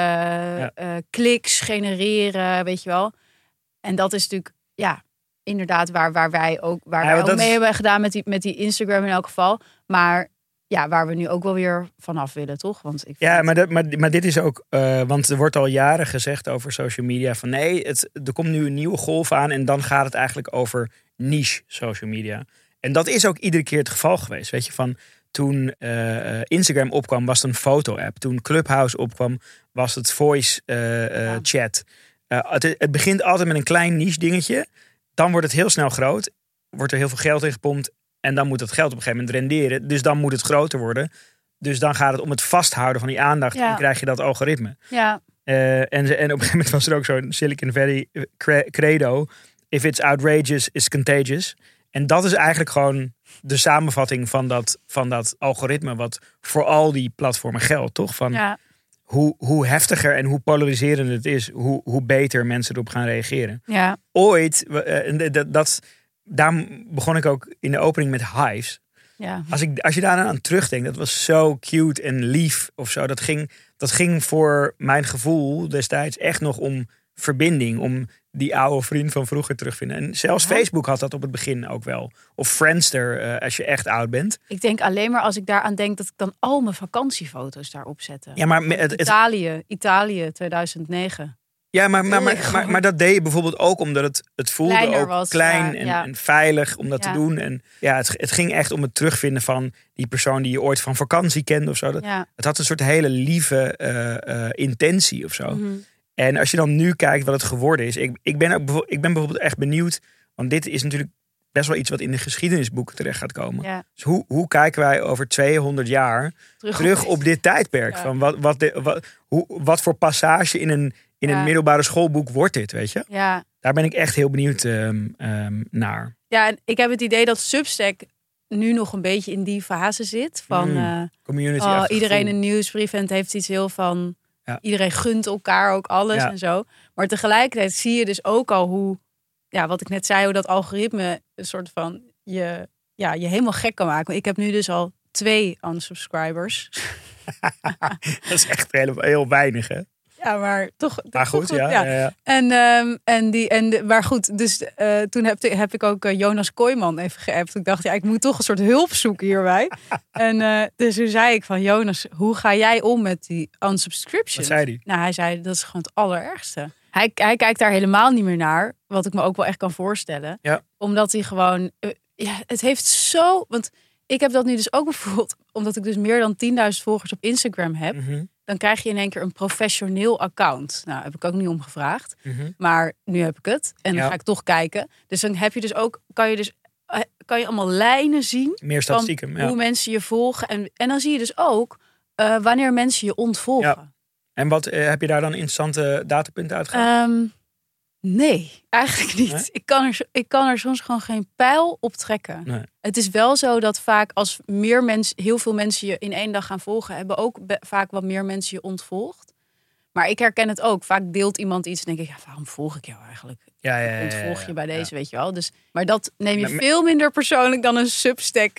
kliks genereren, weet je wel. En dat is natuurlijk, inderdaad waar wij ook mee hebben gedaan met die Instagram in elk geval. Maar ja, waar we nu ook wel weer vanaf willen, toch? Want ik vind maar dit is ook, want er wordt al jaren gezegd over social media van nee, er komt nu een nieuwe golf aan en dan gaat het eigenlijk over niche social media. En dat is ook iedere keer het geval geweest, weet je, van toen Instagram opkwam was het een foto-app. Toen Clubhouse opkwam was het voice chat. Het begint altijd met een klein niche dingetje. Dan wordt het heel snel groot. Wordt er heel veel geld in gepompt. En dan moet dat geld op een gegeven moment renderen. Dus dan moet het groter worden. Dus dan gaat het om het vasthouden van die aandacht. En dan krijg je dat algoritme. Ja. En op een gegeven moment was er ook zo'n Silicon Valley credo. If it's outrageous, it's contagious. En dat is eigenlijk gewoon de samenvatting van dat algoritme. Wat voor al die platformen geldt, toch? Van hoe heftiger en hoe polariserend het is. Hoe beter mensen erop gaan reageren. Ja. Ooit, daar begon ik ook in de opening met Hives. Ja. Als je daar aan terugdenkt, dat was zo cute en lief of zo. Dat ging voor mijn gevoel destijds echt nog om verbinding. Om die oude vriend van vroeger terugvinden. En zelfs Facebook had dat op het begin ook wel. Of Friendster, als je echt oud bent. Ik denk alleen maar als ik daaraan denk dat ik dan al mijn vakantiefoto's daarop zette. Ja, maar Italië 2009. Ja, maar dat deed je bijvoorbeeld ook omdat het voelde kleiner ook was, klein en veilig om dat te doen. En ja, het ging echt om het terugvinden van die persoon die je ooit van vakantie kende of zo. Het had een soort hele lieve intentie of zo. Mm-hmm. En als je dan nu kijkt wat het geworden is. Ik ben bijvoorbeeld echt benieuwd. Want dit is natuurlijk best wel iets wat in de geschiedenisboeken terecht gaat komen. Ja. Dus hoe kijken wij over 200 jaar terug op dit tijdperk? Ja. Van wat voor passage in een middelbare schoolboek wordt dit, weet je? Ja. Daar ben ik echt heel benieuwd naar. Ja, en ik heb het idee dat Substack nu nog een beetje in die fase zit. Van community. iedereen een nieuwsbrief en het heeft iets heel van... Iedereen gunt elkaar ook alles en zo. Maar tegelijkertijd zie je dus ook al hoe... Ja, wat ik net zei, hoe dat algoritme een soort van... je helemaal gek kan maken. Ik heb nu dus al 2 unsubscribers. Dat is echt heel weinig, hè? Ja, maar toch. Maar goed, toch ja. Maar goed, dus toen heb ik ook Jonas Kooijman even geappt. Ik dacht, ik moet toch een soort hulp zoeken hierbij. En dus toen zei ik van, Jonas, hoe ga jij om met die unsubscription? Wat zei hij? Nou, hij zei, dat is gewoon het allerergste. Hij kijkt daar helemaal niet meer naar, wat ik me ook wel echt kan voorstellen. Ja. Omdat hij gewoon, het heeft zo, want ik heb dat nu dus ook bijvoorbeeld, omdat ik dus meer dan 10.000 volgers op Instagram heb. Mm-hmm. Dan krijg je in één keer een professioneel account. Nou, heb ik ook niet om gevraagd. Mm-hmm. Maar nu heb ik het. En dan ga ik toch kijken. Dus dan heb je dus ook, kan je allemaal lijnen zien. Meer statistieken. Hoe mensen je volgen. En dan zie je dus ook wanneer mensen je ontvolgen. Ja. En wat heb je daar dan interessante datapunten uitgehaald? Nee, eigenlijk niet. Nee? Ik kan er soms gewoon geen pijl op trekken. Nee. Het is wel zo dat vaak als heel veel mensen je in 1 dag gaan volgen, hebben ook vaak wat meer mensen je ontvolgd. Maar ik herken het ook. Vaak deelt iemand iets en denk ik, waarom volg ik jou eigenlijk? Ja, ontvolg je bij deze, weet je wel. Dus, maar dat neem je veel minder persoonlijk dan een Substack.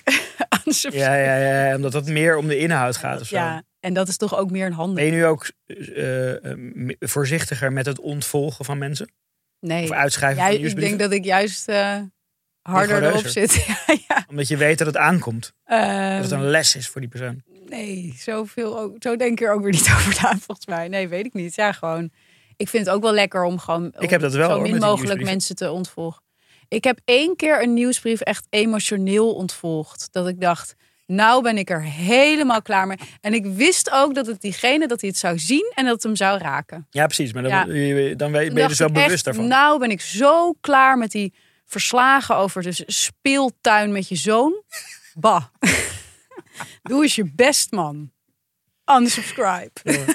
Ja, omdat het meer om de inhoud gaat of zo. Ja, en dat is toch ook meer een handel. Ben je nu ook voorzichtiger met het ontvolgen van mensen? Nee. Of uitschrijven van Ik nieuwsbrieven? denk dat ik juist harder gewoon erop reuzer. zit. Ja. Omdat je weet dat het aankomt. Dat het Ehm, een les is voor die persoon. Nee, zo denk ik er ook weer niet over na, volgens mij. Nee, weet ik niet. Ja, gewoon. Ik vind het ook wel lekker om gewoon Ik heb dat wel, zo hoor, min met die mogelijk nieuwsbrieven. mensen te ontvolgen. Ik heb 1 keer een nieuwsbrief echt emotioneel ontvolgd. Dat ik dacht, nou ben ik er helemaal klaar mee. En ik wist ook dat hij het zou zien en dat het hem zou raken. Ja, precies. Maar dan, Ja. dan ben je Toen dus wel dacht ik bewust echt, daarvan. Nou ben ik zo klaar met die verslagen over de speeltuin met je zoon. Bah. Doe eens je best, man. Unsubscribe.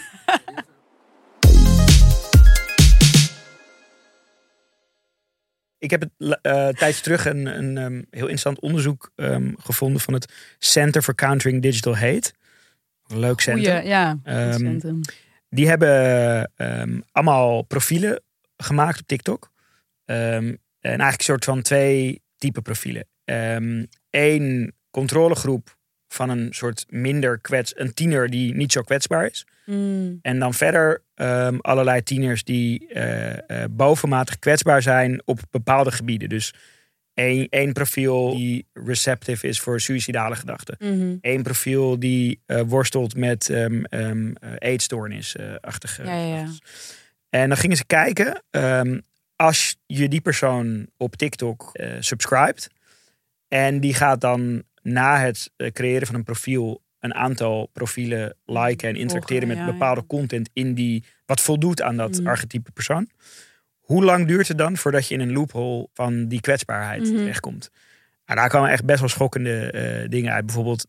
Ik heb tijdens terug een heel interessant onderzoek gevonden van het Center for Countering Digital Hate. Een leuk centrum. Goeie, ja. Ehm, Die hebben allemaal profielen gemaakt op TikTok. En eigenlijk een soort van 2 type profielen. 1 controlegroep van een soort minder een tiener die niet zo kwetsbaar is. En dan verder allerlei tieners die bovenmatig kwetsbaar zijn op bepaalde gebieden. Dus één profiel die receptive is voor suïcidale gedachten. 1 profiel die worstelt met eetstoornis-achtige gedachten. En dan gingen ze kijken, als je die persoon op TikTok subscribt en die gaat dan na het creëren van een profiel een aantal profielen liken en interacteren met bepaalde content in die wat voldoet aan dat archetype persoon. Hoe lang duurt het dan voordat je in een loophole van die kwetsbaarheid terechtkomt? Nou, daar kwamen echt best wel schokkende dingen uit. Bijvoorbeeld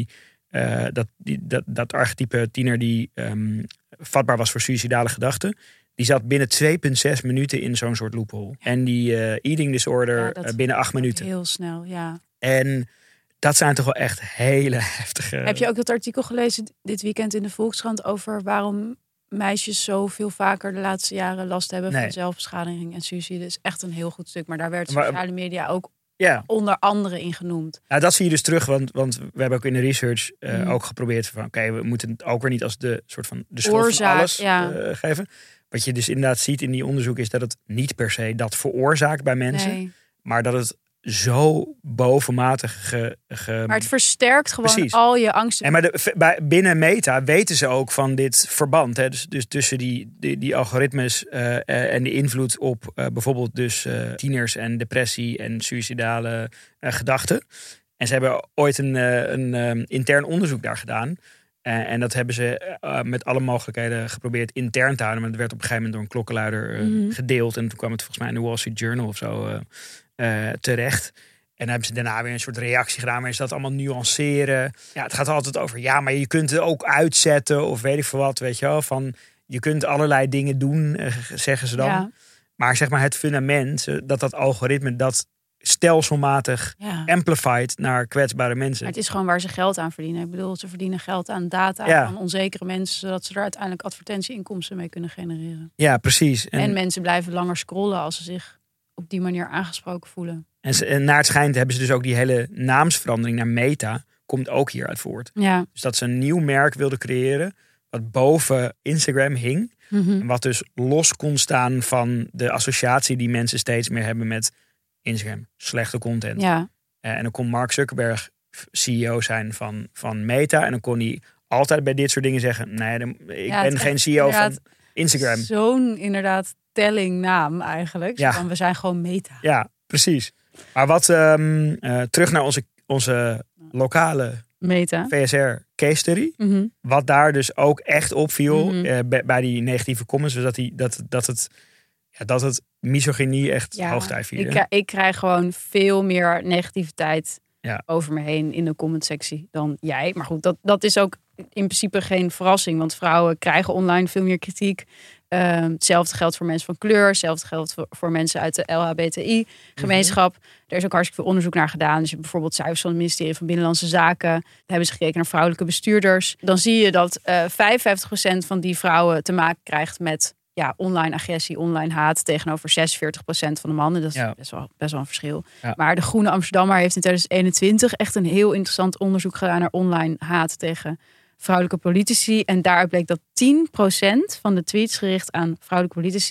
dat archetype tiener die vatbaar was voor suïcidale gedachten, die zat binnen 2,6 minuten in zo'n soort loophole. En die eating disorder binnen 8 minuten. Heel snel, ja. En dat zijn toch wel echt hele heftige... Heb je ook dat artikel gelezen dit weekend in de Volkskrant over waarom meisjes zoveel vaker de laatste jaren last hebben van zelfbeschadiging en suïcide? Dat is echt een heel goed stuk. Maar daar werd sociale media ook onder andere in genoemd. Nou, dat zie je dus terug, want we hebben ook in de research ook geprobeerd van oké, we moeten het ook weer niet als de soort van de schuld van alles geven. Wat je dus inderdaad ziet in die onderzoek is dat het niet per se dat veroorzaakt bij mensen, maar dat het zo bovenmatig maar het versterkt gewoon al je angsten. En maar binnen Meta weten ze ook van dit verband. Hè? Dus tussen die algoritmes en de invloed op bijvoorbeeld dus tieners en depressie en suïcidale gedachten. En ze hebben ooit een intern onderzoek daar gedaan. En dat hebben ze met alle mogelijkheden geprobeerd intern te houden. Maar het werd op een gegeven moment door een klokkenluider gedeeld. En toen kwam het volgens mij in de Wall Street Journal of zo terecht. En dan hebben ze daarna weer een soort reactie gedaan. Maar is dat allemaal nuanceren? Ja, het gaat altijd over, maar je kunt het ook uitzetten. Of weet ik veel wat, weet je wel. Van, je kunt allerlei dingen doen, zeggen ze dan. Ja. Maar zeg maar het fundament, dat algoritme dat stelselmatig amplified naar kwetsbare mensen. Maar het is gewoon waar ze geld aan verdienen. Ik bedoel, ze verdienen geld aan data van onzekere mensen, zodat ze er uiteindelijk advertentieinkomsten mee kunnen genereren. Ja, precies. En mensen blijven langer scrollen als ze zich op die manier aangesproken voelen. En naar het schijnt hebben ze dus ook die hele naamsverandering naar Meta, komt ook hieruit voort. Ja. Dus dat ze een nieuw merk wilden creëren, wat boven Instagram hing. En wat dus los kon staan van de associatie die mensen steeds meer hebben met Instagram. Slechte content. Ja. En dan kon Mark Zuckerberg CEO zijn van Meta. En dan kon hij altijd bij dit soort dingen zeggen, nee, ik ben geen CEO van Instagram. Zo'n inderdaad telling naam eigenlijk. Ja. Van, we zijn gewoon Meta. Ja, precies. Maar wat terug naar onze lokale Meta VSR case study. Wat daar dus ook echt opviel bij die negatieve comments, was dat het misogynie echt hoogtij vierde. Ik krijg gewoon veel meer negativiteit over me heen in de commentsectie dan jij. Maar goed, dat is ook in principe geen verrassing. Want vrouwen krijgen online veel meer kritiek. Hetzelfde geldt voor mensen van kleur. Hetzelfde geldt voor mensen uit de LHBTI-gemeenschap. Er is ook hartstikke veel onderzoek naar gedaan. Dus je hebt bijvoorbeeld cijfers van het ministerie van Binnenlandse Zaken. Daar hebben ze gekeken naar vrouwelijke bestuurders. Dan zie je dat 55% van die vrouwen te maken krijgt met online agressie, online haat. Tegenover 46% van de mannen. Dat is best wel een verschil. Ja. Maar de Groene Amsterdammer heeft in 2021 echt een heel interessant onderzoek gedaan naar online haat tegen vrouwelijke politici. En daaruit bleek dat 10% van de tweets gericht aan vrouwelijke politici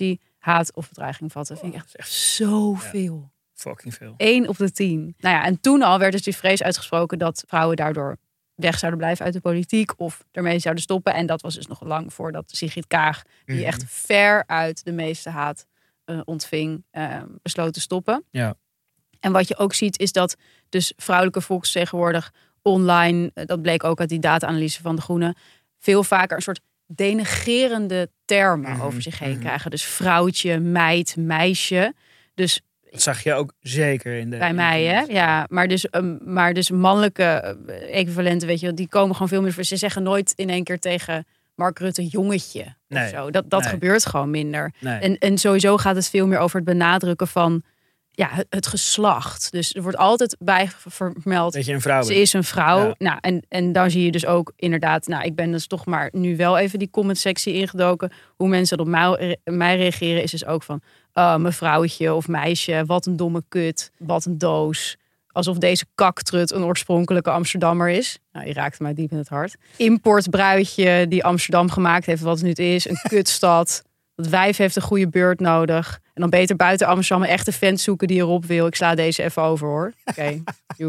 haat of bedreiging vatten. Dat vind ik echt zoveel. Fucking veel. 1 op de 10. Nou ja, en toen al werd dus die vrees uitgesproken dat vrouwen daardoor weg zouden blijven uit de politiek of ermee zouden stoppen. En dat was dus nog lang voordat Sigrid Kaag, die echt ver uit de meeste haat ontving, besloot te stoppen. Ja. En wat je ook ziet is dat dus vrouwelijke volksvertegenwoordigers online, dat bleek ook uit die data-analyse van De Groene, veel vaker een soort denigrerende termen over zich heen krijgen. Dus vrouwtje, meid, meisje. Dus dat zag je ook zeker in de... Bij mij, hè? Ja, maar dus mannelijke equivalenten, weet je, die komen gewoon veel meer voor. Ze zeggen nooit in één keer tegen Mark Rutte jongetje of zo. Dat gebeurt gewoon minder. Nee. En sowieso gaat het veel meer over het benadrukken van het geslacht. Dus er wordt altijd bij vermeld. Dat je een vrouw bent. Ze is een vrouw. Ja. Nou, en dan zie je dus ook inderdaad, ik ben dus toch maar nu wel even die comment-sectie ingedoken. Hoe mensen op mij reageren is dus ook van mevrouwtje of meisje, wat een domme kut, wat een doos. Alsof deze kaktrut een oorspronkelijke Amsterdammer is. Nou, die raakte mij diep in het hart. Importbruidje die Amsterdam gemaakt heeft wat het nu is. Een kutstad. Dat wijf heeft een goede beurt nodig. En dan beter buiten Amsterdam een echte vent zoeken die erop wil. Ik sla deze even over, hoor. Oké.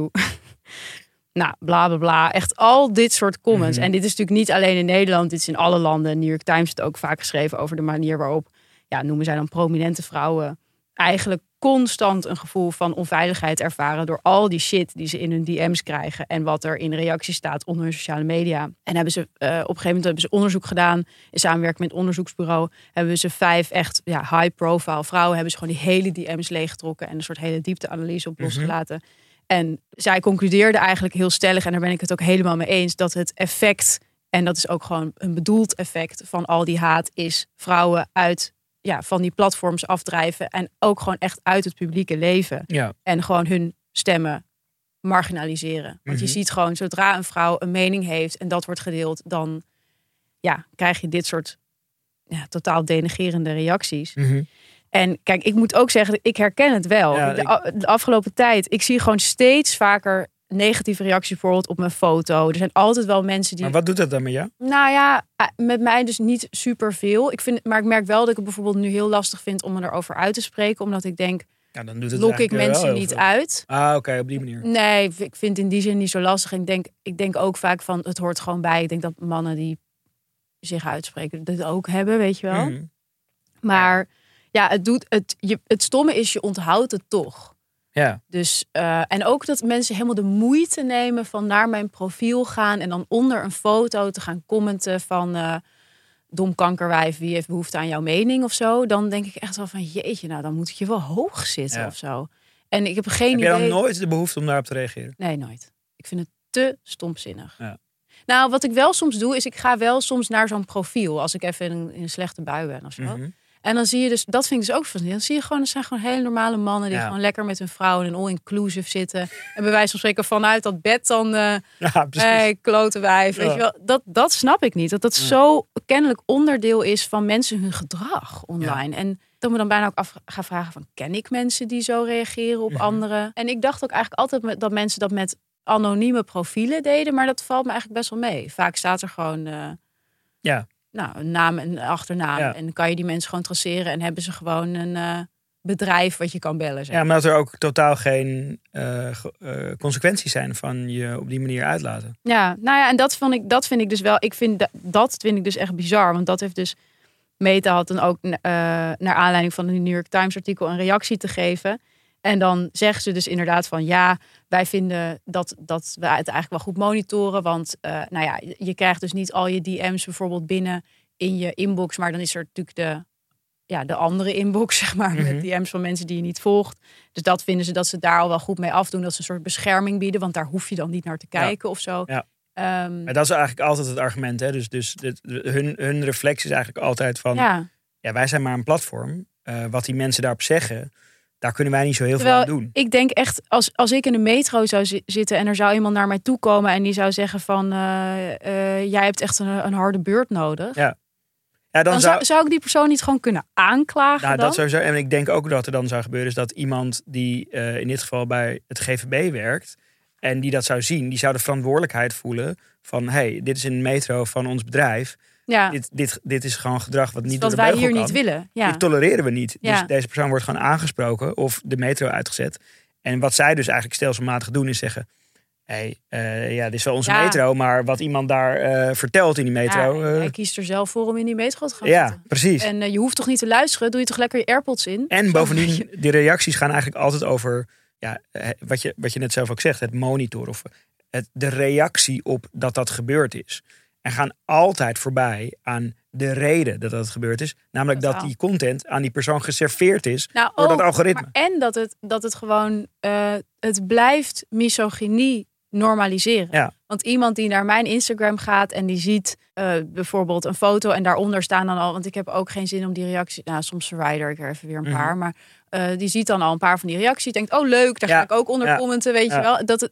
Nou, bla bla bla. Echt al dit soort comments. En dit is natuurlijk niet alleen in Nederland. Dit is in alle landen. New York Times heeft ook vaak geschreven over de manier waarop, noemen zij dan prominente vrouwen, eigenlijk constant een gevoel van onveiligheid ervaren door al die shit die ze in hun DM's krijgen en wat er in reactie staat onder hun sociale media. En hebben ze op een gegeven moment hebben ze onderzoek gedaan in samenwerking met het onderzoeksbureau. Hebben ze 5 echt high-profile vrouwen hebben ze gewoon die hele DM's leeggetrokken en een soort hele diepteanalyse op losgelaten. En zij concludeerde eigenlijk heel stellig, en daar ben ik het ook helemaal mee eens, dat het effect, en dat is ook gewoon een bedoeld effect van al die haat, is vrouwen uit van die platforms afdrijven en ook gewoon echt uit het publieke leven. Ja. En gewoon hun stemmen marginaliseren. Want je ziet gewoon, zodra een vrouw een mening heeft en dat wordt gedeeld, dan krijg je dit soort totaal denigrerende reacties. En kijk, ik moet ook zeggen, ik herken het wel. Ja, de afgelopen tijd, ik zie gewoon steeds vaker negatieve reacties bijvoorbeeld op mijn foto. Er zijn altijd wel mensen die... Maar wat doet dat dan met jou? Nou ja, met mij dus niet superveel. Maar ik merk wel dat ik het bijvoorbeeld nu heel lastig vind om me erover uit te spreken. Omdat ik denk, dan doet het lok ik mensen niet uit. Oké, op die manier. Nee, ik vind het in die zin niet zo lastig. Ik denk ook vaak van, het hoort gewoon bij. Ik denk dat mannen die zich uitspreken dit ook hebben, weet je wel. Maar het stomme is, je onthoudt het toch. Ja. Dus, en ook dat mensen helemaal de moeite nemen van naar mijn profiel gaan en dan onder een foto te gaan commenten van dom kankerwijf, wie heeft behoefte aan jouw mening of zo. Dan denk ik echt wel van jeetje, nou dan moet je wel hoog zitten of zo. En ik heb geen idee. Heb je dan nooit de behoefte om daarop te reageren? Nee, nooit. Ik vind het te stomzinnig. Ja. Nou, wat ik wel soms doe, is ik ga wel soms naar zo'n profiel als ik even in een slechte bui ben of zo. En dan zie je dus, dat vind ik dus ook fascinerend. Dan zie je gewoon, er zijn gewoon hele normale mannen die gewoon lekker met hun vrouwen in all-inclusive zitten. En bij wijze van spreken vanuit dat bed dan klote wijf. Weet je wel, dat snap ik niet. Dat zo kennelijk onderdeel is van mensen hun gedrag online. Ja. En dat me dan bijna ook af ga vragen van, ken ik mensen die zo reageren op anderen? En ik dacht ook eigenlijk altijd dat mensen dat met anonieme profielen deden. Maar dat valt me eigenlijk best wel mee. Vaak staat er gewoon... een naam en achternaam. Ja. En dan kan je die mensen gewoon traceren en hebben ze gewoon een bedrijf wat je kan bellen. Zeg. Ja, maar dat er ook totaal geen consequenties zijn van je op die manier uitlaten. Ja, nou ja, en dat vind ik dus wel. Dat vind ik dus echt bizar. Want dat heeft dus Meta had dan ook naar aanleiding van een New York Times artikel een reactie te geven. En dan zeggen ze dus inderdaad van wij vinden dat we het eigenlijk wel goed monitoren. Want je krijgt dus niet al je DM's bijvoorbeeld binnen in je inbox. Maar dan is er natuurlijk de andere inbox, zeg maar. Met DM's van mensen die je niet volgt. Dus dat vinden ze dat ze daar al wel goed mee afdoen. Dat ze een soort bescherming bieden. Want daar hoef je dan niet naar te kijken of zo. Ja. Maar dat is eigenlijk altijd het argument. Hè? Dus hun reflex is eigenlijk altijd van... wij zijn maar een platform. Wat die mensen daarop zeggen... Daar kunnen wij niet zo heel veel aan doen. Ik denk echt, als ik in de metro zou zitten en er zou iemand naar mij toe komen en die zou zeggen van, jij hebt echt een harde beurt nodig. Ja. Dan zou ik die persoon niet gewoon kunnen aanklagen. Nou, dat sowieso. En ik denk ook dat er dan zou gebeuren is dat iemand die in dit geval bij het GVB werkt en die dat zou zien, die zou de verantwoordelijkheid voelen van, dit is een metro van ons bedrijf. Ja. Dit is gewoon gedrag wat niet wat door de wij beugel hier kan. niet willen. Ja. Dit tolereren we niet. Ja. Dus deze persoon wordt gewoon aangesproken of de metro uitgezet. En wat zij dus eigenlijk stelselmatig doen is zeggen... dit is wel onze metro, maar wat iemand daar vertelt in die metro... Hij kiest er zelf voor om in die metro te gaan Ja, zitten. precies. En je hoeft toch niet te luisteren? Doe je toch lekker je AirPods in? En bovendien, die reacties gaan eigenlijk altijd over... wat je net zelf ook zegt, het monitoren. Of de reactie op dat gebeurd is. En gaan altijd voorbij aan de reden dat gebeurd is. Namelijk dat die content aan die persoon geserveerd is door dat algoritme. En dat het gewoon... het blijft misogynie normaliseren. Ja. Want iemand die naar mijn Instagram gaat en die ziet bijvoorbeeld een foto en daaronder staan dan al... Want ik heb ook geen zin om die reactie... Nou, soms verwijder ik er even weer een paar. Maar die ziet dan al een paar van die reacties. Denkt, oh leuk, daar ga ik ook onder commenten, weet je wel. Dat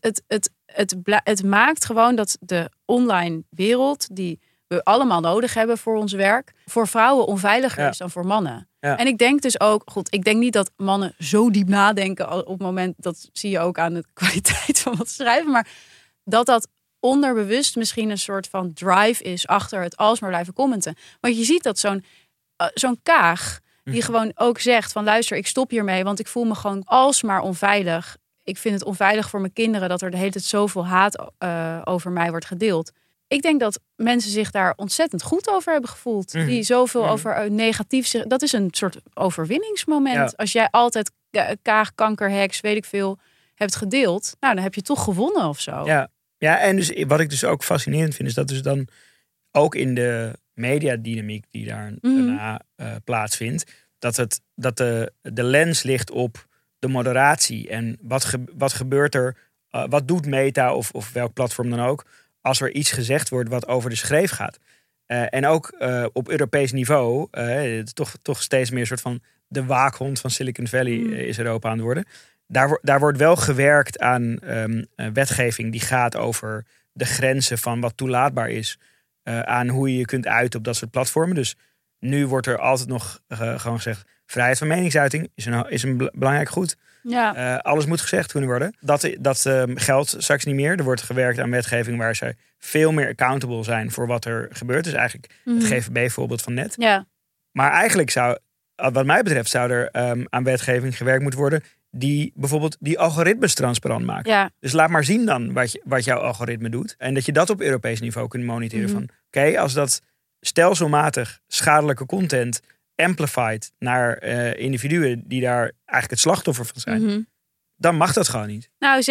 het maakt gewoon dat de online wereld... die we allemaal nodig hebben voor ons werk... voor vrouwen onveiliger is dan voor mannen. Ja. En ik denk dus ook... ik denk niet dat mannen zo diep nadenken... op het moment, dat zie je ook aan de kwaliteit van wat ze schrijven... maar dat onderbewust misschien een soort van drive is... achter het alsmaar blijven commenten. Want je ziet dat zo'n Kaag... die gewoon ook zegt van... luister, ik stop hiermee... want ik voel me gewoon alsmaar onveilig. Ik vind het onveilig voor mijn kinderen... dat er de hele tijd zoveel haat over mij wordt gedeeld... Ik denk dat mensen zich daar ontzettend goed over hebben gevoeld. Die zoveel over negatief... Dat is een soort overwinningsmoment. Ja. Als jij altijd Kaag, kankerheks, weet ik veel, hebt gedeeld... nou, dan heb je toch gewonnen of zo. Ja, en dus wat ik dus ook fascinerend vind... is dat dus dan ook in de mediadynamiek die daarna plaatsvindt... dat de lens ligt op de moderatie. En wat gebeurt er... wat doet Meta of welk platform dan ook... als er iets gezegd wordt wat over de schreef gaat. En ook op Europees niveau... toch steeds meer een soort van... de waakhond van Silicon Valley is Europa aan het worden. Daar wordt wel gewerkt aan wetgeving... die gaat over de grenzen van wat toelaatbaar is... aan hoe je kunt uiten op dat soort platformen. Dus nu wordt er altijd nog gewoon gezegd... vrijheid van meningsuiting is een belangrijk goed... Ja. Alles moet gezegd kunnen worden. Dat geldt straks niet meer. Er wordt gewerkt aan wetgeving waar ze veel meer accountable zijn voor wat er gebeurt. Dus eigenlijk het GVB-voorbeeld van net. Ja. Maar eigenlijk wat mij betreft, zou er aan wetgeving gewerkt moeten worden die bijvoorbeeld die algoritmes transparant maakt. Ja. Dus laat maar zien dan wat jouw algoritme doet. En dat je dat op Europees niveau kunt monitoren. Van oké, als dat stelselmatig schadelijke content amplified naar individuen die daar eigenlijk het slachtoffer van zijn, dan mag dat gewoon niet. Nou,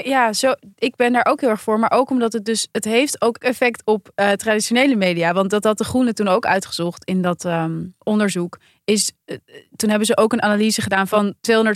ik ben daar ook heel erg voor, maar ook omdat het heeft ook effect op traditionele media, want dat had de Groene toen ook uitgezocht in dat onderzoek. Toen hebben ze ook een analyse gedaan van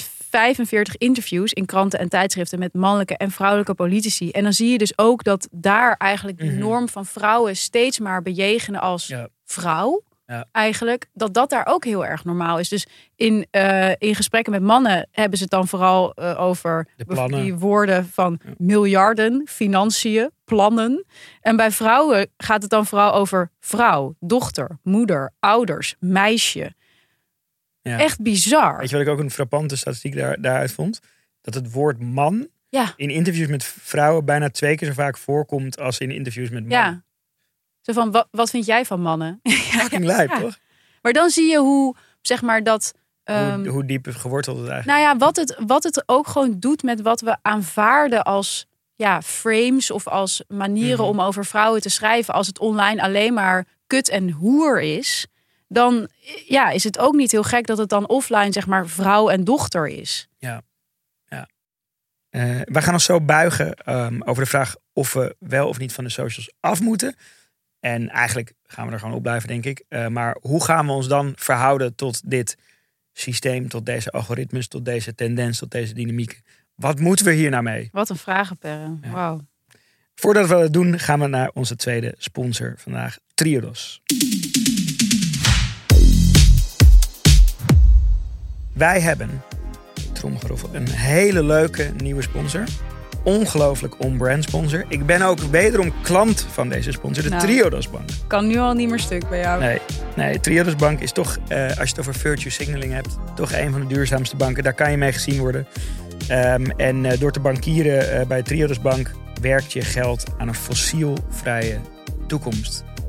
245 interviews in kranten en tijdschriften met mannelijke en vrouwelijke politici. En dan zie je dus ook dat daar eigenlijk die norm van vrouwen steeds maar bejegenen als vrouw. Ja. Eigenlijk, dat daar ook heel erg normaal is. Dus in gesprekken met mannen hebben ze het dan vooral over die woorden van miljarden, financiën, plannen. En bij vrouwen gaat het dan vooral over vrouw, dochter, moeder, ouders, meisje. Ja. Echt bizar. Weet je wat ik ook een frappante statistiek daaruit vond? Dat het woord man in interviews met vrouwen bijna 2 keer zo vaak voorkomt als in interviews met mannen. Ja. Zo van, wat vind jij van mannen? Fucking lijp, toch? Maar dan zie je hoe, zeg maar, dat... hoe diep geworteld het eigenlijk. Nou ja, wat het ook gewoon doet met wat we aanvaarden als frames of als manieren om over vrouwen te schrijven. Als het online alleen maar kut en hoer is, dan is het ook niet heel gek dat het dan offline, zeg maar, vrouw en dochter is. Ja. We gaan ons zo buigen over de vraag of we wel of niet van de socials af moeten. En eigenlijk gaan we er gewoon op blijven, denk ik. Maar hoe gaan we ons dan verhouden tot dit systeem, tot deze algoritmes, tot deze tendens, tot deze dynamiek? Wat moeten we hier nou mee? Wat een vragenperre. Ja. Wauw. Voordat we dat doen, gaan we naar onze tweede sponsor vandaag, Triodos. Wij hebben, tromgeroffel, een hele leuke nieuwe sponsor. Ongelooflijk on-brand sponsor. Ik ben ook wederom klant van deze sponsor, de Triodos Bank. Kan nu al niet meer stuk bij jou. Nee, Triodos Bank is toch, als je het over virtue signaling hebt, toch een van de duurzaamste banken. Daar kan je mee gezien worden. En door te bankieren bij Triodos Bank werkt je geld aan een fossielvrije toekomst.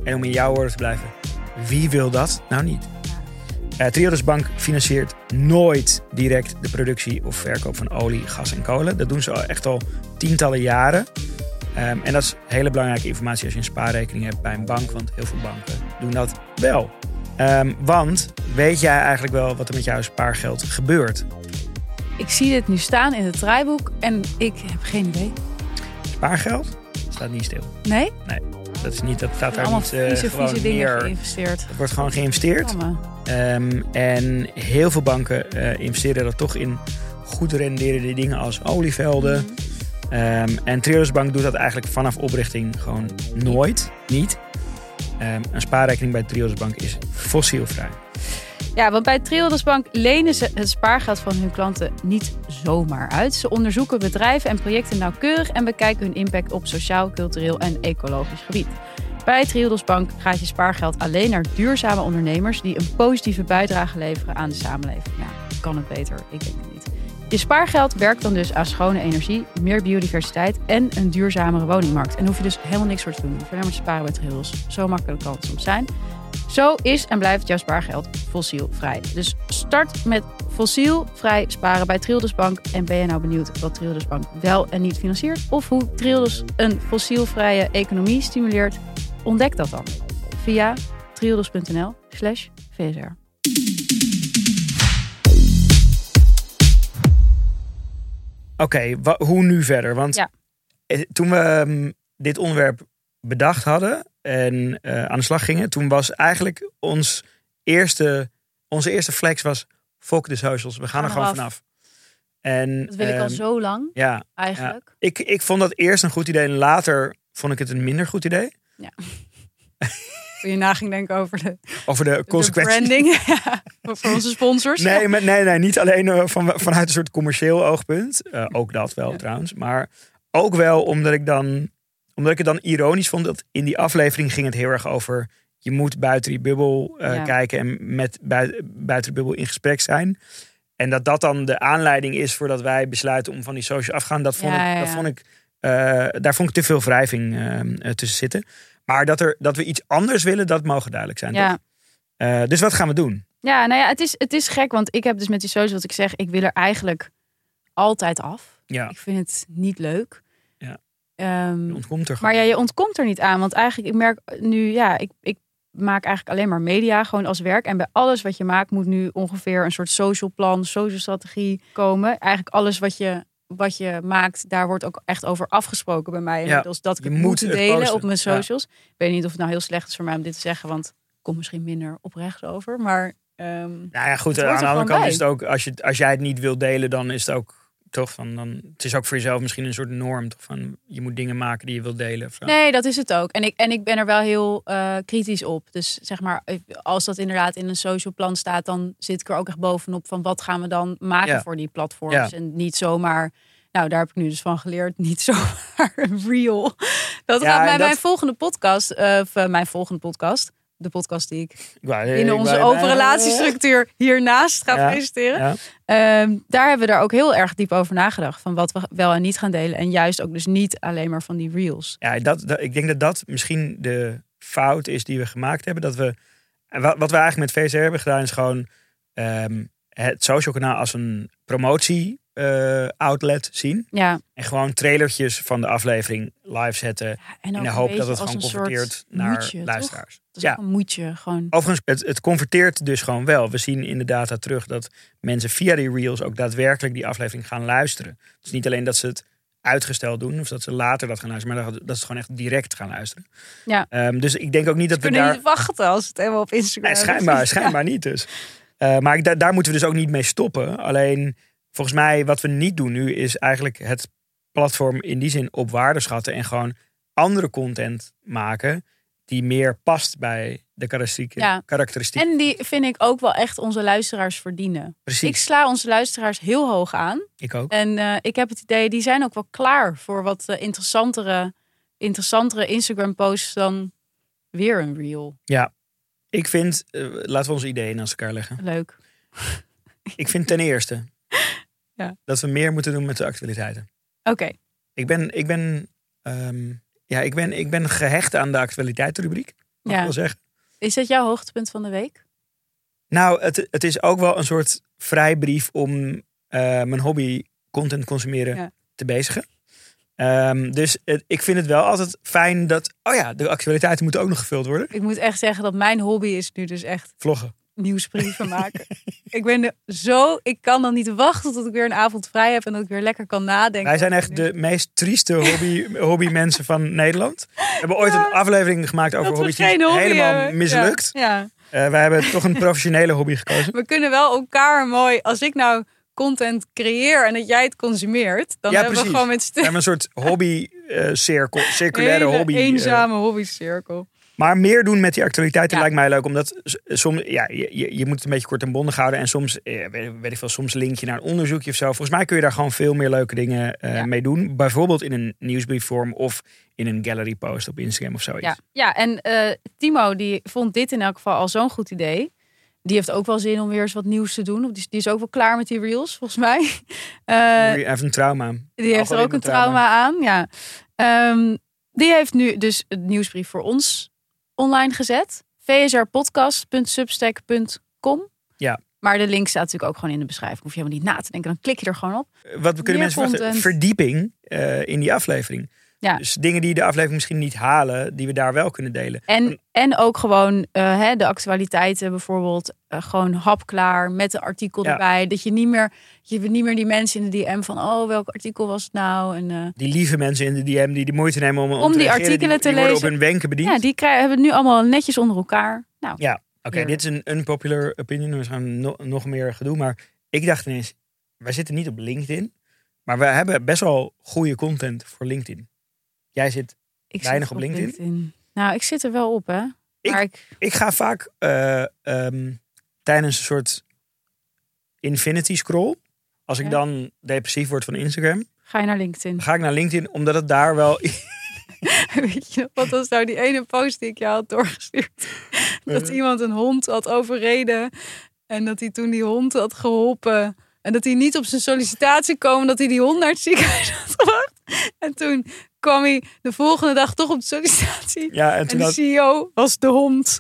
En om in jouw woorden te blijven, wie wil dat nou niet? Triodos Bank financiert nooit direct de productie of verkoop van olie, gas en kolen. Dat doen ze echt al tientallen jaren. En dat is hele belangrijke informatie als je een spaarrekening hebt bij een bank. Want heel veel banken doen dat wel. Want weet jij eigenlijk wel wat er met jouw spaargeld gebeurt? Ik zie dit nu staan in het draaiboek en ik heb geen idee. Spaargeld staat niet stil. Nee? Nee, dat staat daar allemaal niet vieze dingen meer. Geïnvesteerd. Het wordt gewoon geïnvesteerd. En heel veel banken investeren dat toch in goed renderende dingen als olievelden. En Triodos Bank doet dat eigenlijk vanaf oprichting gewoon nooit. Niet. Een spaarrekening bij Triodos Bank is fossielvrij. Ja, want bij Triodos Bank lenen ze het spaargeld van hun klanten niet zomaar uit. Ze onderzoeken bedrijven en projecten nauwkeurig en bekijken hun impact op sociaal, cultureel en ecologisch gebied. Bij Triodos Bank gaat je spaargeld alleen naar duurzame ondernemers die een positieve bijdrage leveren aan de samenleving. Ja, kan het beter? Ik denk het niet. Je spaargeld werkt dan dus aan schone energie, meer biodiversiteit en een duurzamere woningmarkt. En hoef je dus helemaal niks voor te doen. Je hoeft alleen maar te sparen bij Triodos. Zo makkelijk kan het soms zijn. Zo is en blijft jouw spaargeld fossielvrij. Dus start met fossielvrij sparen bij Triodos Bank. En ben je nou benieuwd wat Triodos Bank wel en niet financiert? Of hoe Triodos een fossielvrije economie stimuleert? Ontdek dat dan via triodos.nl/VSR. Oké, hoe nu verder? Want toen we dit onderwerp bedacht hadden en aan de slag gingen, toen was eigenlijk onze eerste flex was fuck de socials. We gaan er gewoon vanaf. En, dat wil ik al zo lang, eigenlijk. Ja. Ik vond dat eerst een goed idee en later vond ik het een minder goed idee. Ja. Toen je na ging denken over de consequenties. De branding voor onze sponsors. Nee, niet alleen vanuit een soort commercieel oogpunt. Ook dat wel trouwens. Maar ook wel omdat ik het dan ironisch vond dat in die aflevering ging het heel erg over je moet buiten die bubbel kijken en met buiten de bubbel in gesprek zijn. En dat dan de aanleiding is voordat wij besluiten om van die social af te gaan. Daar vond ik te veel wrijving tussen zitten. Maar dat we iets anders willen, dat mogen duidelijk zijn. Ja. Dus wat gaan we doen? Ja, nou ja, het is gek, want ik heb dus met die social, wat ik zeg, ik wil er eigenlijk altijd af. Ja. Ik vind het niet leuk. Ja. Je ontkomt er gewoon. Maar je ontkomt er niet aan, want eigenlijk, ik merk nu, ik maak eigenlijk alleen maar media, gewoon als werk. En bij alles wat je maakt, moet nu ongeveer een soort social plan, social strategie komen. Eigenlijk alles wat je maakt, daar wordt ook echt over afgesproken bij mij. Inmiddels dat ik het moet delen op mijn socials. Ja. Ik weet niet of het nou heel slecht is voor mij om dit te zeggen, want het komt misschien minder oprecht over. Maar goed, aan de andere kant is het ook, als jij het niet wil delen, dan is het ook toch van, het is ook voor jezelf misschien een soort norm toch van je moet dingen maken die je wilt delen. Of zo. Nee, dat is het ook. En ik ben er wel heel kritisch op. Dus zeg maar, als dat inderdaad in een social plan staat, dan zit ik er ook echt bovenop van wat gaan we dan maken voor die platforms. Ja. En niet zomaar, nou daar heb ik nu dus van geleerd, niet zomaar een reel. Dat gaat bij mijn volgende podcast. De podcast die ik in onze open relatiestructuur hiernaast ga presenteren. Ja. Daar hebben we daar ook heel erg diep over nagedacht. Van wat we wel en niet gaan delen. En juist ook dus niet alleen maar van die reels. Ja, ik denk dat misschien de fout is die we gemaakt hebben. Dat we, wat we eigenlijk met VSR hebben gedaan is gewoon het social kanaal als een promotie outlet zien. Ja. En gewoon trailertjes van de aflevering live zetten. En in de hoop dat het gewoon converteert naar luisteraars. Dat is ook een moedje. Gewoon. Overigens, het converteert dus gewoon wel. We zien in de data terug dat mensen via die reels ook daadwerkelijk die aflevering gaan luisteren. Het is niet alleen dat ze het uitgesteld doen of dat ze later dat gaan luisteren, maar dat ze gewoon echt direct gaan luisteren. Ja. Dus ik denk ook niet dat we daar... niet wachten als het helemaal op Instagram schijnbaar niet dus. Maar daar moeten we dus ook niet mee stoppen. Alleen, volgens mij, wat we niet doen nu is eigenlijk het platform in die zin op waarde schatten en gewoon andere content maken die meer past bij de karakteristieken. En die vind ik ook wel echt onze luisteraars verdienen. Precies. Ik sla onze luisteraars heel hoog aan. Ik ook. En ik heb het idee, die zijn ook wel klaar voor wat interessantere Instagram posts dan weer een reel. Ja, ik vind, laten we onze ideeën naast elkaar leggen. Leuk. Ik vind ten eerste dat we meer moeten doen met de actualiteiten. Oké. Ik ben gehecht aan de actualiteitenrubriek. mag ik wel zeggen. Is dat jouw hoogtepunt van de week? Nou, het is ook wel een soort vrijbrief om mijn hobby content consumeren te bezigen. Dus ik vind het wel altijd fijn dat... de actualiteiten moeten ook nog gevuld worden. Ik moet echt zeggen dat mijn hobby is nu dus echt... Vloggen. Nieuwsbrieven maken. Ik kan dan niet wachten tot ik weer een avond vrij heb en dat ik weer lekker kan nadenken. Wij zijn echt de meest trieste hobbymensen van Nederland. We hebben ooit een aflevering gemaakt over hobby's die helemaal mislukt. Ja. Wij hebben toch een professionele hobby gekozen. We kunnen wel elkaar mooi... Als ik nou content creëer en dat jij het consumeert, dan hebben we gewoon met we hebben een soort hobby-cirkel, circulaire hobby. Eenzame hobbycirkel. Maar meer doen met die actualiteiten lijkt mij leuk. Omdat soms, je moet het een beetje kort en bondig houden. En soms, weet ik veel, soms link je naar een onderzoekje of zo. Volgens mij kun je daar gewoon veel meer leuke dingen mee doen. Bijvoorbeeld in een nieuwsbriefvorm of in een gallery post op Instagram of zoiets. Ja, en Timo die vond dit in elk geval al zo'n goed idee. Die heeft ook wel zin om weer eens wat nieuws te doen. Die is ook wel klaar met die reels, volgens mij. Hij heeft een trauma. Die heeft er ook een trauma aan, ja. Die heeft nu dus het nieuwsbrief voor ons online gezet. vsrpodcast.substack.com. Ja. Maar de link staat natuurlijk ook gewoon in de beschrijving. Hoef je helemaal niet na te denken. Dan klik je er gewoon op. Wat kunnen mensen verwachten? Verdieping in die aflevering. Ja. Dus dingen die de aflevering misschien niet halen, die we daar wel kunnen delen. En ook gewoon de actualiteiten bijvoorbeeld gewoon hapklaar met een artikel erbij. Dat je niet meer die mensen in de DM van welk artikel was het nou? En, die lieve mensen in de DM die de moeite nemen om die artikelen te lezen. Worden op hun wenken bediend. Ja, die hebben het nu allemaal netjes onder elkaar. Nou, ja, oké, dit is een unpopular opinion. We gaan nog meer gedoe. Maar ik dacht ineens, wij zitten niet op LinkedIn. Maar we hebben best wel goede content voor LinkedIn. Jij zit weinig op LinkedIn. Nou, ik zit er wel op, hè. Ik ga vaak tijdens een soort infinity scroll. Als ik dan depressief word van Instagram. Ga je naar LinkedIn? Dan ga ik naar LinkedIn, omdat het daar wel... Weet je, wat was nou die ene post die ik jou had doorgestuurd? Dat iemand een hond had overreden. En dat hij toen die hond had geholpen. En dat hij niet op zijn sollicitatie kwam. Dat hij die hond naar het ziekenhuis had gebracht. En toen kwam hij de volgende dag toch op de sollicitatie. Ja, en de CEO was de hond.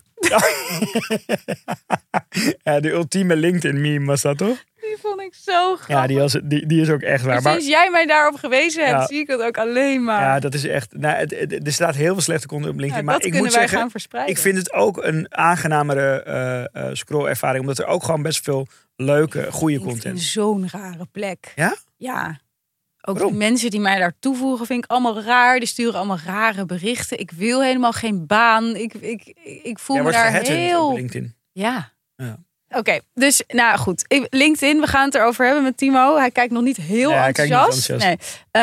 Ja, de ultieme LinkedIn-meme was dat, toch? Die vond ik zo grappig. Ja, die is ook echt waar. En sinds jij mij daarop gewezen hebt, zie ik het ook alleen maar. Ja, dat is echt... Nou, er staat heel veel slechte content op LinkedIn. Maar ik moet zeggen, gaan verspreiden. Ik vind het ook een aangenamere scrollervaring. Omdat er ook gewoon best veel leuke, goede content is. Zo'n rare plek. Ja? Ja. Ook die mensen die mij daar toevoegen vind ik allemaal raar. Die sturen allemaal rare berichten. Ik wil helemaal geen baan. Ik voel me daar heel... op LinkedIn. Ja. Oké, dus nou goed. LinkedIn, we gaan het erover hebben met Timo. Hij kijkt nog niet heel enthousiast. Nee.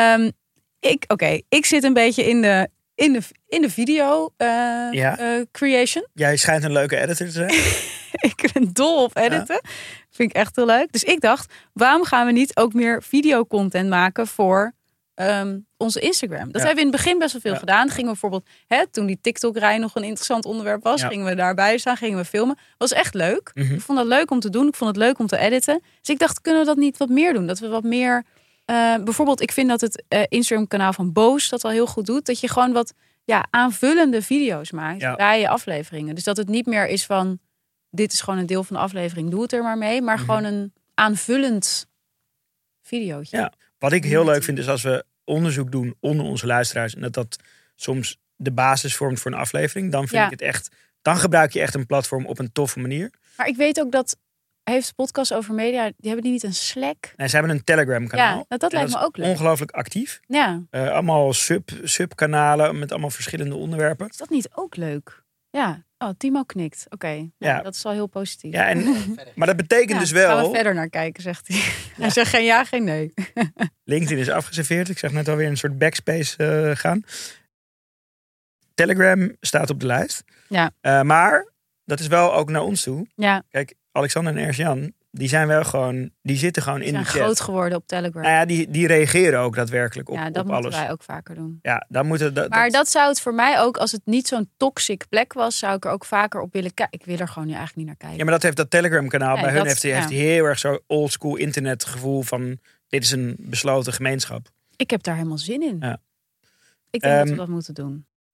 Ik zit een beetje in de video creation. Jij schijnt een leuke editor te zijn. Ik ben dol op editen. Ja. Vind ik echt heel leuk. Dus ik dacht, waarom gaan we niet ook meer videocontent maken voor onze Instagram? Dat hebben we in het begin best wel veel gedaan. Gingen we bijvoorbeeld, toen die TikTok-rij nog een interessant onderwerp was, gingen we daarbij staan, gingen we filmen. Was echt leuk. Mm-hmm. Ik vond dat leuk om te doen. Ik vond het leuk om te editen. Dus ik dacht, kunnen we dat niet wat meer doen? Dat we wat meer... bijvoorbeeld, ik vind dat het Instagram-kanaal van Boos dat al heel goed doet. Dat je gewoon wat aanvullende video's maakt bij je afleveringen. Dus dat het niet meer is van... Dit is gewoon een deel van de aflevering, doe het er maar mee. Maar gewoon een aanvullend videootje. Ja, wat ik heel leuk vind is als we onderzoek doen onder onze luisteraars. En dat soms de basis vormt voor een aflevering. Dan vind ik het echt... Dan gebruik je echt een platform op een toffe manier. Maar ik weet ook dat... Heeft Podcast Over Media, die hebben die niet een Slack? Nee, ze hebben een Telegram kanaal. Ja, dat lijkt me ook leuk. Ongelooflijk actief. Ja. Allemaal subkanalen met allemaal verschillende onderwerpen. Is dat niet ook leuk? Ja. Oh, Timo knikt. Oké. Ja, dat is wel heel positief. Ja, maar dat betekent dus wel... Gaan we verder naar kijken, zegt hij. Hij zegt geen ja, geen nee. LinkedIn is afgeserveerd. Ik zag net alweer een soort backspace gaan. Telegram staat op de lijst. Ja. Maar dat is wel ook naar ons toe. Ja. Kijk, Alexander en Ercan, die zijn wel gewoon... Die zitten gewoon in de chat. Die zijn groot geworden op Telegram. Nou ja, die reageren ook daadwerkelijk op alles. Ja, dat moeten wij ook vaker doen. Ja, dan moeten... Maar dat zou het voor mij ook, als het niet zo'n toxic plek was, zou ik er ook vaker op willen kijken. Ik wil er gewoon nu eigenlijk niet naar kijken. Ja, maar dat heeft dat Telegram kanaal. Bij hun heeft hij heel erg zo oldschool internet gevoel van... Dit is een besloten gemeenschap. Ik heb daar helemaal zin in. Ja. Ik denk dat we dat moeten doen.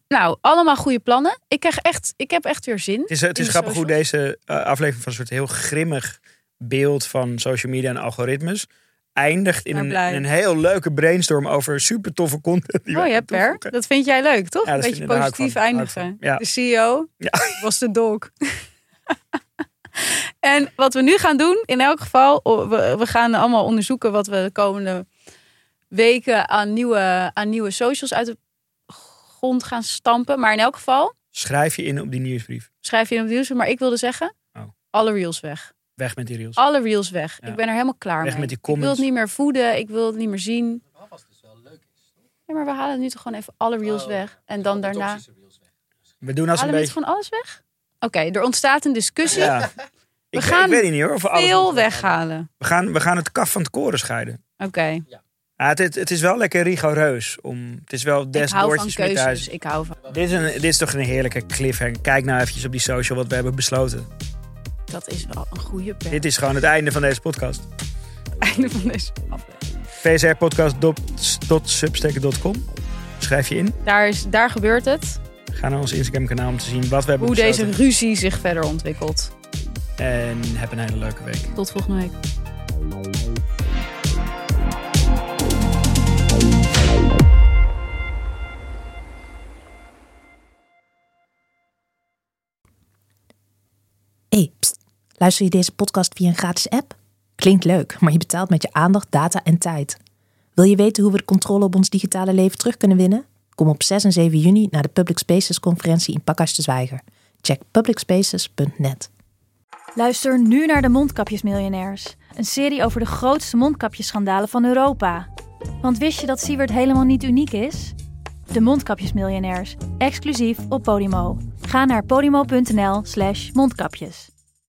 Nou, allemaal goede plannen. Ik heb echt weer zin. Het is grappig hoe deze aflevering van een soort heel grimmig beeld van social media en algoritmes eindigt in een heel leuke brainstorm over super toffe content. Per. Dat vind jij leuk, toch? Ja, een beetje positief eindigen. Ja. De CEO was de dog. En wat we nu gaan doen, in elk geval, we gaan allemaal onderzoeken wat we de komende weken aan nieuwe socials uit de grond gaan stampen. Maar in elk geval... Schrijf je in op die nieuwsbrief. Maar ik wilde zeggen, alle reels weg. Weg met die reels. Alle reels weg. Ja. Ik ben er helemaal klaar mee. Met die comments. Ik wil het niet meer voeden. Ik wil het niet meer zien. Wat dus wel leuk is, toch? Ja, maar we halen nu toch gewoon even alle reels weg. En dan daarna... We doen als een beetje... gewoon alles weg? Oké, er ontstaat een discussie. Ja. We gaan weet niet hoor. Of veel weghalen. We gaan het kaf van het koren scheiden. Oké. Ja. Het is wel lekker rigoureus. Het is wel des doortjes met thuis. Ik hou van. Dit is toch een heerlijke cliffhanger. Kijk nou eventjes op die social wat we hebben besloten. Dat is wel een goede punt. Dit is gewoon het einde van deze podcast. Einde van deze aflevering. vsrpodcast.substack.com. Schrijf je in. Daar gebeurt het. Ga naar ons Instagram kanaal om te zien wat we hebben besloten. Hoe deze ruzie zich verder ontwikkelt. En heb een hele leuke week. Tot volgende week. Hey, pst. Luister je deze podcast via een gratis app? Klinkt leuk, maar je betaalt met je aandacht, data en tijd. Wil je weten hoe we de controle op ons digitale leven terug kunnen winnen? Kom op 6 en 7 juni naar de Public Spaces conferentie in Pakhuis de Zwijger. Check publicspaces.net. Luister nu naar de Mondkapjesmiljonairs. Een serie over de grootste mondkapjesschandalen van Europa. Want wist je dat Siewert helemaal niet uniek is? De Mondkapjesmiljonairs, exclusief op Podimo. Ga naar podimo.nl/mondkapjes.